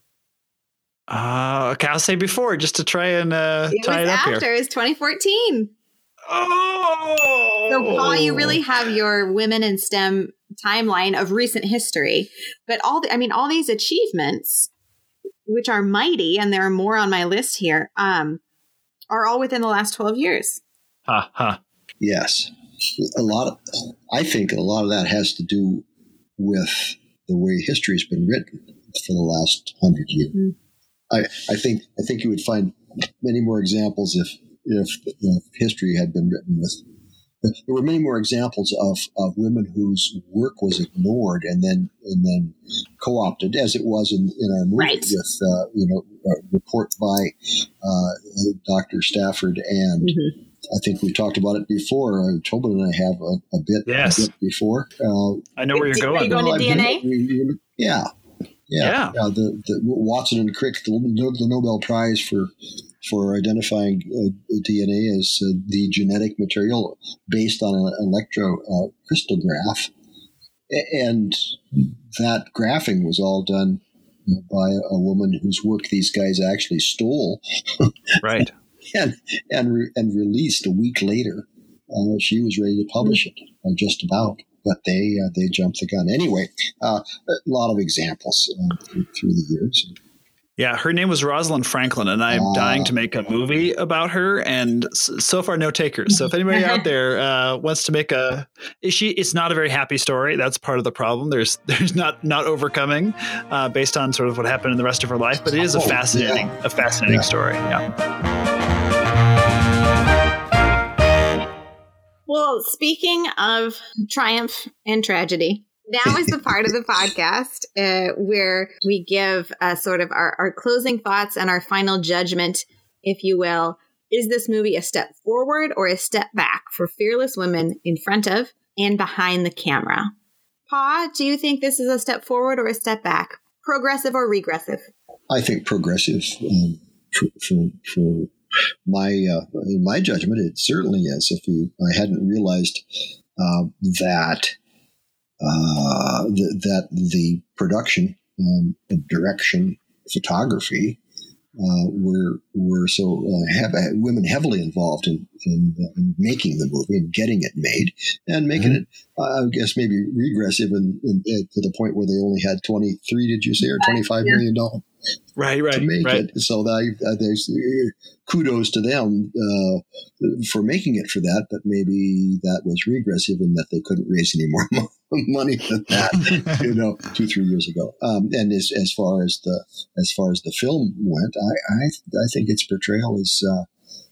Uh, okay, I'll say before just to try and uh, It tie was it up after. here. It was twenty fourteen. Oh! So, Paul, you really have your women in STEM timeline of recent history. But all the, I mean, all these achievements, which are mighty, and there are more on my list here, um, are all within the last twelve years. Ha huh, ha. Huh. Yes. A lot of, I think a lot of that has to do with the way history's been written for the last hundred years. Mm-hmm. I, I think I think you would find many more examples if if, if history had been written with. There were many more examples of, of women whose work was ignored and then and then co-opted, as it was in, in our movie right. with uh, you know a report by uh, Doctor Stafford, and mm-hmm. I think we talked about it before. Uh, Tobin and I have a, a bit, yes. a bit before. Uh, I know where you're going. Are you going well, to D N A? Been, yeah, yeah. yeah. Uh, the, the Watson and Crick, the, the Nobel Prize for. for identifying uh, D N A as uh, the genetic material based on an electrocrystallograph. Uh, and that graphing was all done by a woman whose work these guys actually stole. Right. and and, re- and released a week later. Uh, she was ready to publish it, uh, just about. But they uh, they jumped the gun. Anyway, uh, a lot of examples uh, through, through the years. Yeah, her name was Rosalind Franklin, and I'm uh, dying to make a movie about her. And so far, no takers. So if anybody out there uh, wants to make a, she, it's not a very happy story. That's part of the problem. There's there's not not overcoming uh, based on sort of what happened in the rest of her life. But it is a fascinating yeah. a fascinating yeah. story. Yeah. Well, speaking of triumph and tragedy. Now is the part of the podcast uh, where we give uh, sort of our, our closing thoughts and our final judgment, if you will. Is this movie a step forward or a step back for fearless women in front of and behind the camera? Pa, do you think this is a step forward or a step back? Progressive or regressive? I think progressive. Um, for, for, for my uh, in my judgment, it certainly is. If you, I hadn't realized uh, that. Uh, th- that the production, um, direction, photography uh, were were so uh, have uh, women heavily involved in, in, uh, in making the movie and getting it made and making mm-hmm. it, uh, I guess, maybe regressive in, in, in, to the point where they only had twenty-three, did you say, or twenty-five yeah. million dollars right, right, to make right. it. So that, uh, there's uh, kudos to them uh, for making it for that, but maybe that was regressive in that they couldn't raise any more money than that, you know, two, three years ago. Um, and as as far as the as far as the film went, I I, I think its portrayal is uh,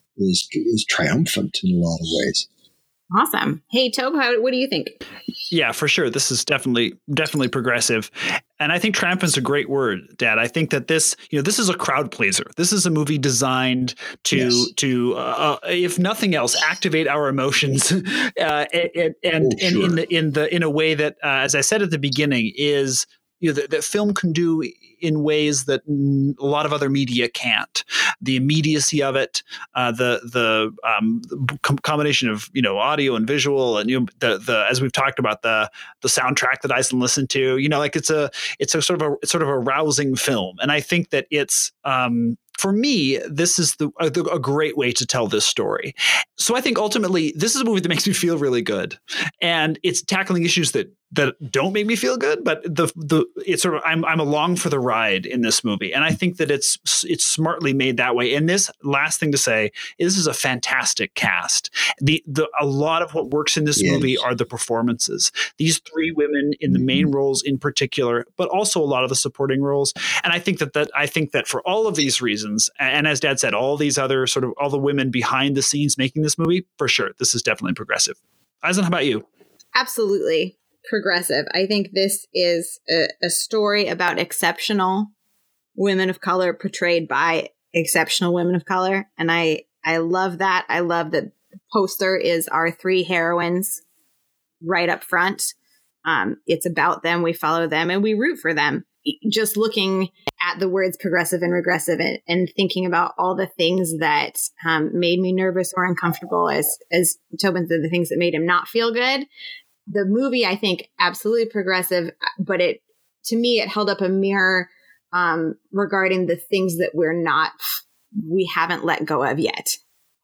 is is triumphant in a lot of ways. Awesome. Hey, Tobe, how, what do you think? Yeah, for sure. This is definitely, definitely progressive. And I think triumphant is a great word, Dad. I think that this, you know, this is a crowd pleaser. This is a movie designed to, yes. to, uh, if nothing else, activate our emotions, uh, and and, oh, sure. and in the in the in a way that, uh, as I said at the beginning, is you know that, that film can do in ways that a lot of other media can't. The immediacy of it, uh, the the, um, the combination of you know audio and visual, and you know, the the as we've talked about the the soundtrack that Iceland listened to. You know, like it's a it's a sort of a it's sort of a rousing film, and I think that it's. Um, For me, this is the, a, a great way to tell this story. So I think ultimately this is a movie that makes me feel really good, and it's tackling issues that that don't make me feel good. But the the it's sort of I'm I'm along for the ride in this movie, and I think that it's it's smartly made that way. And this last thing to say is this is a fantastic cast. The the a lot of what works in this yes. movie are the performances. These three women in the main roles in particular, but also a lot of the supporting roles. And I think that that I think that for all of these reasons. And as Dad said, all these other sort of all the women behind the scenes making this movie, for sure, this is definitely progressive. Eisen, how about you? Absolutely progressive. I think this is a, a story about exceptional women of color portrayed by exceptional women of color. And I, I love that. I love that the poster is our three heroines right up front. Um, it's about them. We follow them and we root for them. Just looking at the words progressive and regressive and, and thinking about all the things that um, made me nervous or uncomfortable, as as Tobin said, the things that made him not feel good. The movie, I think, absolutely progressive, but it to me, it held up a mirror um, regarding the things that we're not, we haven't let go of yet.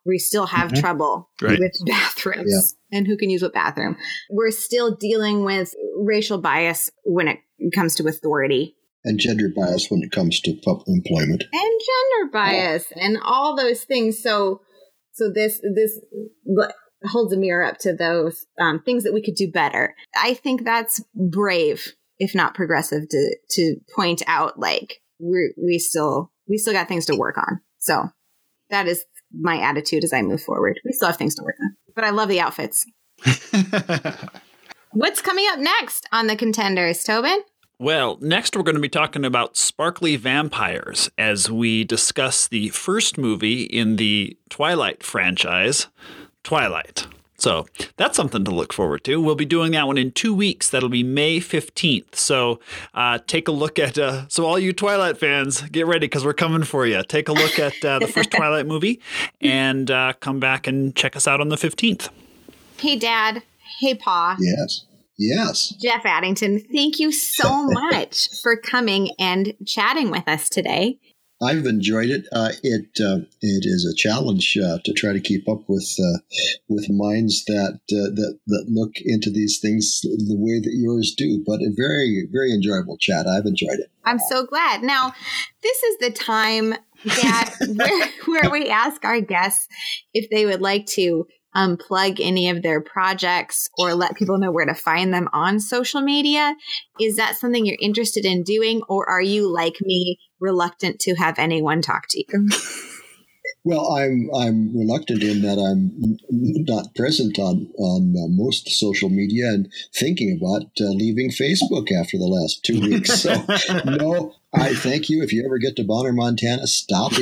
we still have mm-hmm. trouble right. with bathrooms yeah. and who can use what bathroom. We're still dealing with racial bias when it comes to authority. And gender bias when it comes to public employment. And gender bias yeah. and all those things. So so this this holds a mirror up to those um, things that we could do better. I think that's brave, if not progressive, to to point out like we we still we still got things to work on. So that is my attitude as I move forward. We still have things to work on. But I love the outfits. What's coming up next on The Contenders, Tobin? Well, next we're going to be talking about sparkly vampires as we discuss the first movie in the Twilight franchise, Twilight. So that's something to look forward to. We'll be doing that one in two weeks. That'll be May fifteenth. So uh, take a look at, uh, so all you Twilight fans, get ready because we're coming for you. Take a look at uh, the first Twilight movie and uh, come back and check us out on the fifteenth. Hey, Dad. Hey, Pa. Yes. Yes. Jeff Addington, thank you so much for coming and chatting with us today. I've enjoyed it. Uh, it uh, it is a challenge uh, to try to keep up with uh, with minds that uh, that that look into these things the way that yours do. But a very very enjoyable chat. I've enjoyed it. I'm so glad. Now, this is the time, Dad, where where we ask our guests if they would like to um, plug any of their projects or let people know where to find them on social media. Is that something you're interested in doing, or are you like me, reluctant to have anyone talk to you? Well, I'm I'm reluctant in that I'm not present on on uh, most social media and thinking about uh, leaving Facebook after the last two weeks. So, no, I thank you. If you ever get to Bonner, Montana, stop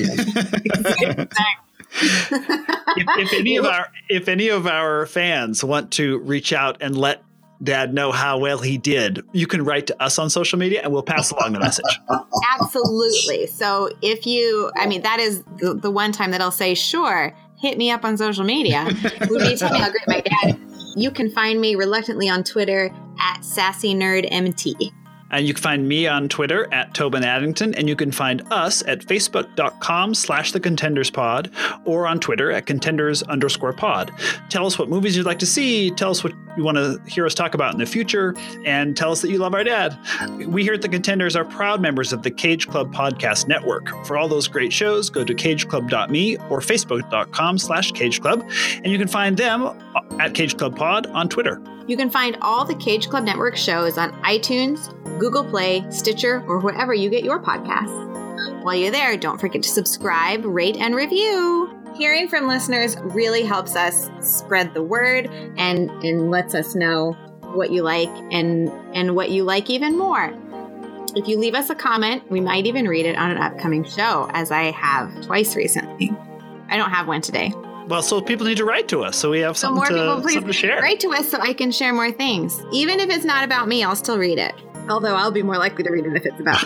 in. if, if any of our if any of our fans want to reach out and let Dad know how well he did, you can write to us on social media and we'll pass along the message. Absolutely. So if you, I mean, that is the, the one time that I'll say, sure, hit me up on social media. Would be telling me how great my dad. You can find me reluctantly on Twitter at Sassy Nerd M T. And you can find me on Twitter at Tobin Addington, and you can find us at facebook.com slash the Contenders Pod or on Twitter at contenders underscore pod. Tell us what movies you'd like to see. Tell us what you want to hear us talk about in the future, and tell us that you love our dad. We here at the Contenders are proud members of the Cage Club Podcast Network. For all those great shows, go to cage club dot me or facebook.com slash cage club, and you can find them at Cage Club Pod on Twitter. You can find all the Cage Club Network shows on iTunes, Google Play, Stitcher, or wherever you get your podcasts. While you're there, don't forget to subscribe, rate, and review. Hearing from listeners really helps us spread the word and, and lets us know what you like and, and what you like even more. If you leave us a comment, we might even read it on an upcoming show, as I have twice recently. I don't have one today. Well, so people need to write to us, so we have so something, more to, people, please something to share. Write to us so I can share more things. Even if it's not about me, I'll still read it. Although I'll be more likely to read it if it's about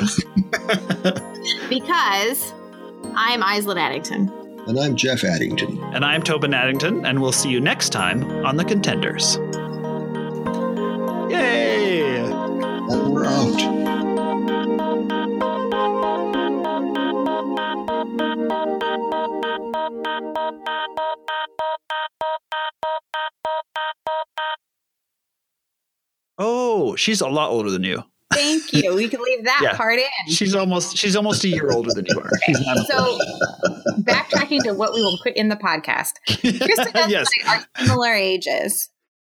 me. Because I'm Islet Addington. And I'm Jeff Addington. And I'm Tobin Addington, and we'll see you next time on The Contenders. Yay! And we're out. Oh, she's a lot older than you. Thank you. We can leave that yeah. part in. She's almost she's almost a year older than you are. So, backtracking to what we will put in the podcast. Kristen and yes. I are similar ages.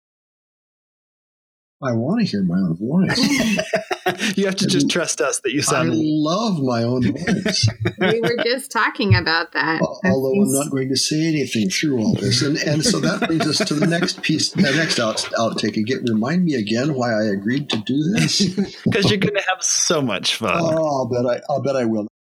I want to hear my own voice. You have to just trust us that you sound. I love my own voice. We were just talking about that. Although I'm not going to say anything through all this, and and so that brings us to the next piece, the next out, outtake. Again, remind me again why I agreed to do this. Because you're going to have so much fun. Oh, I'll bet I, I'll bet I will.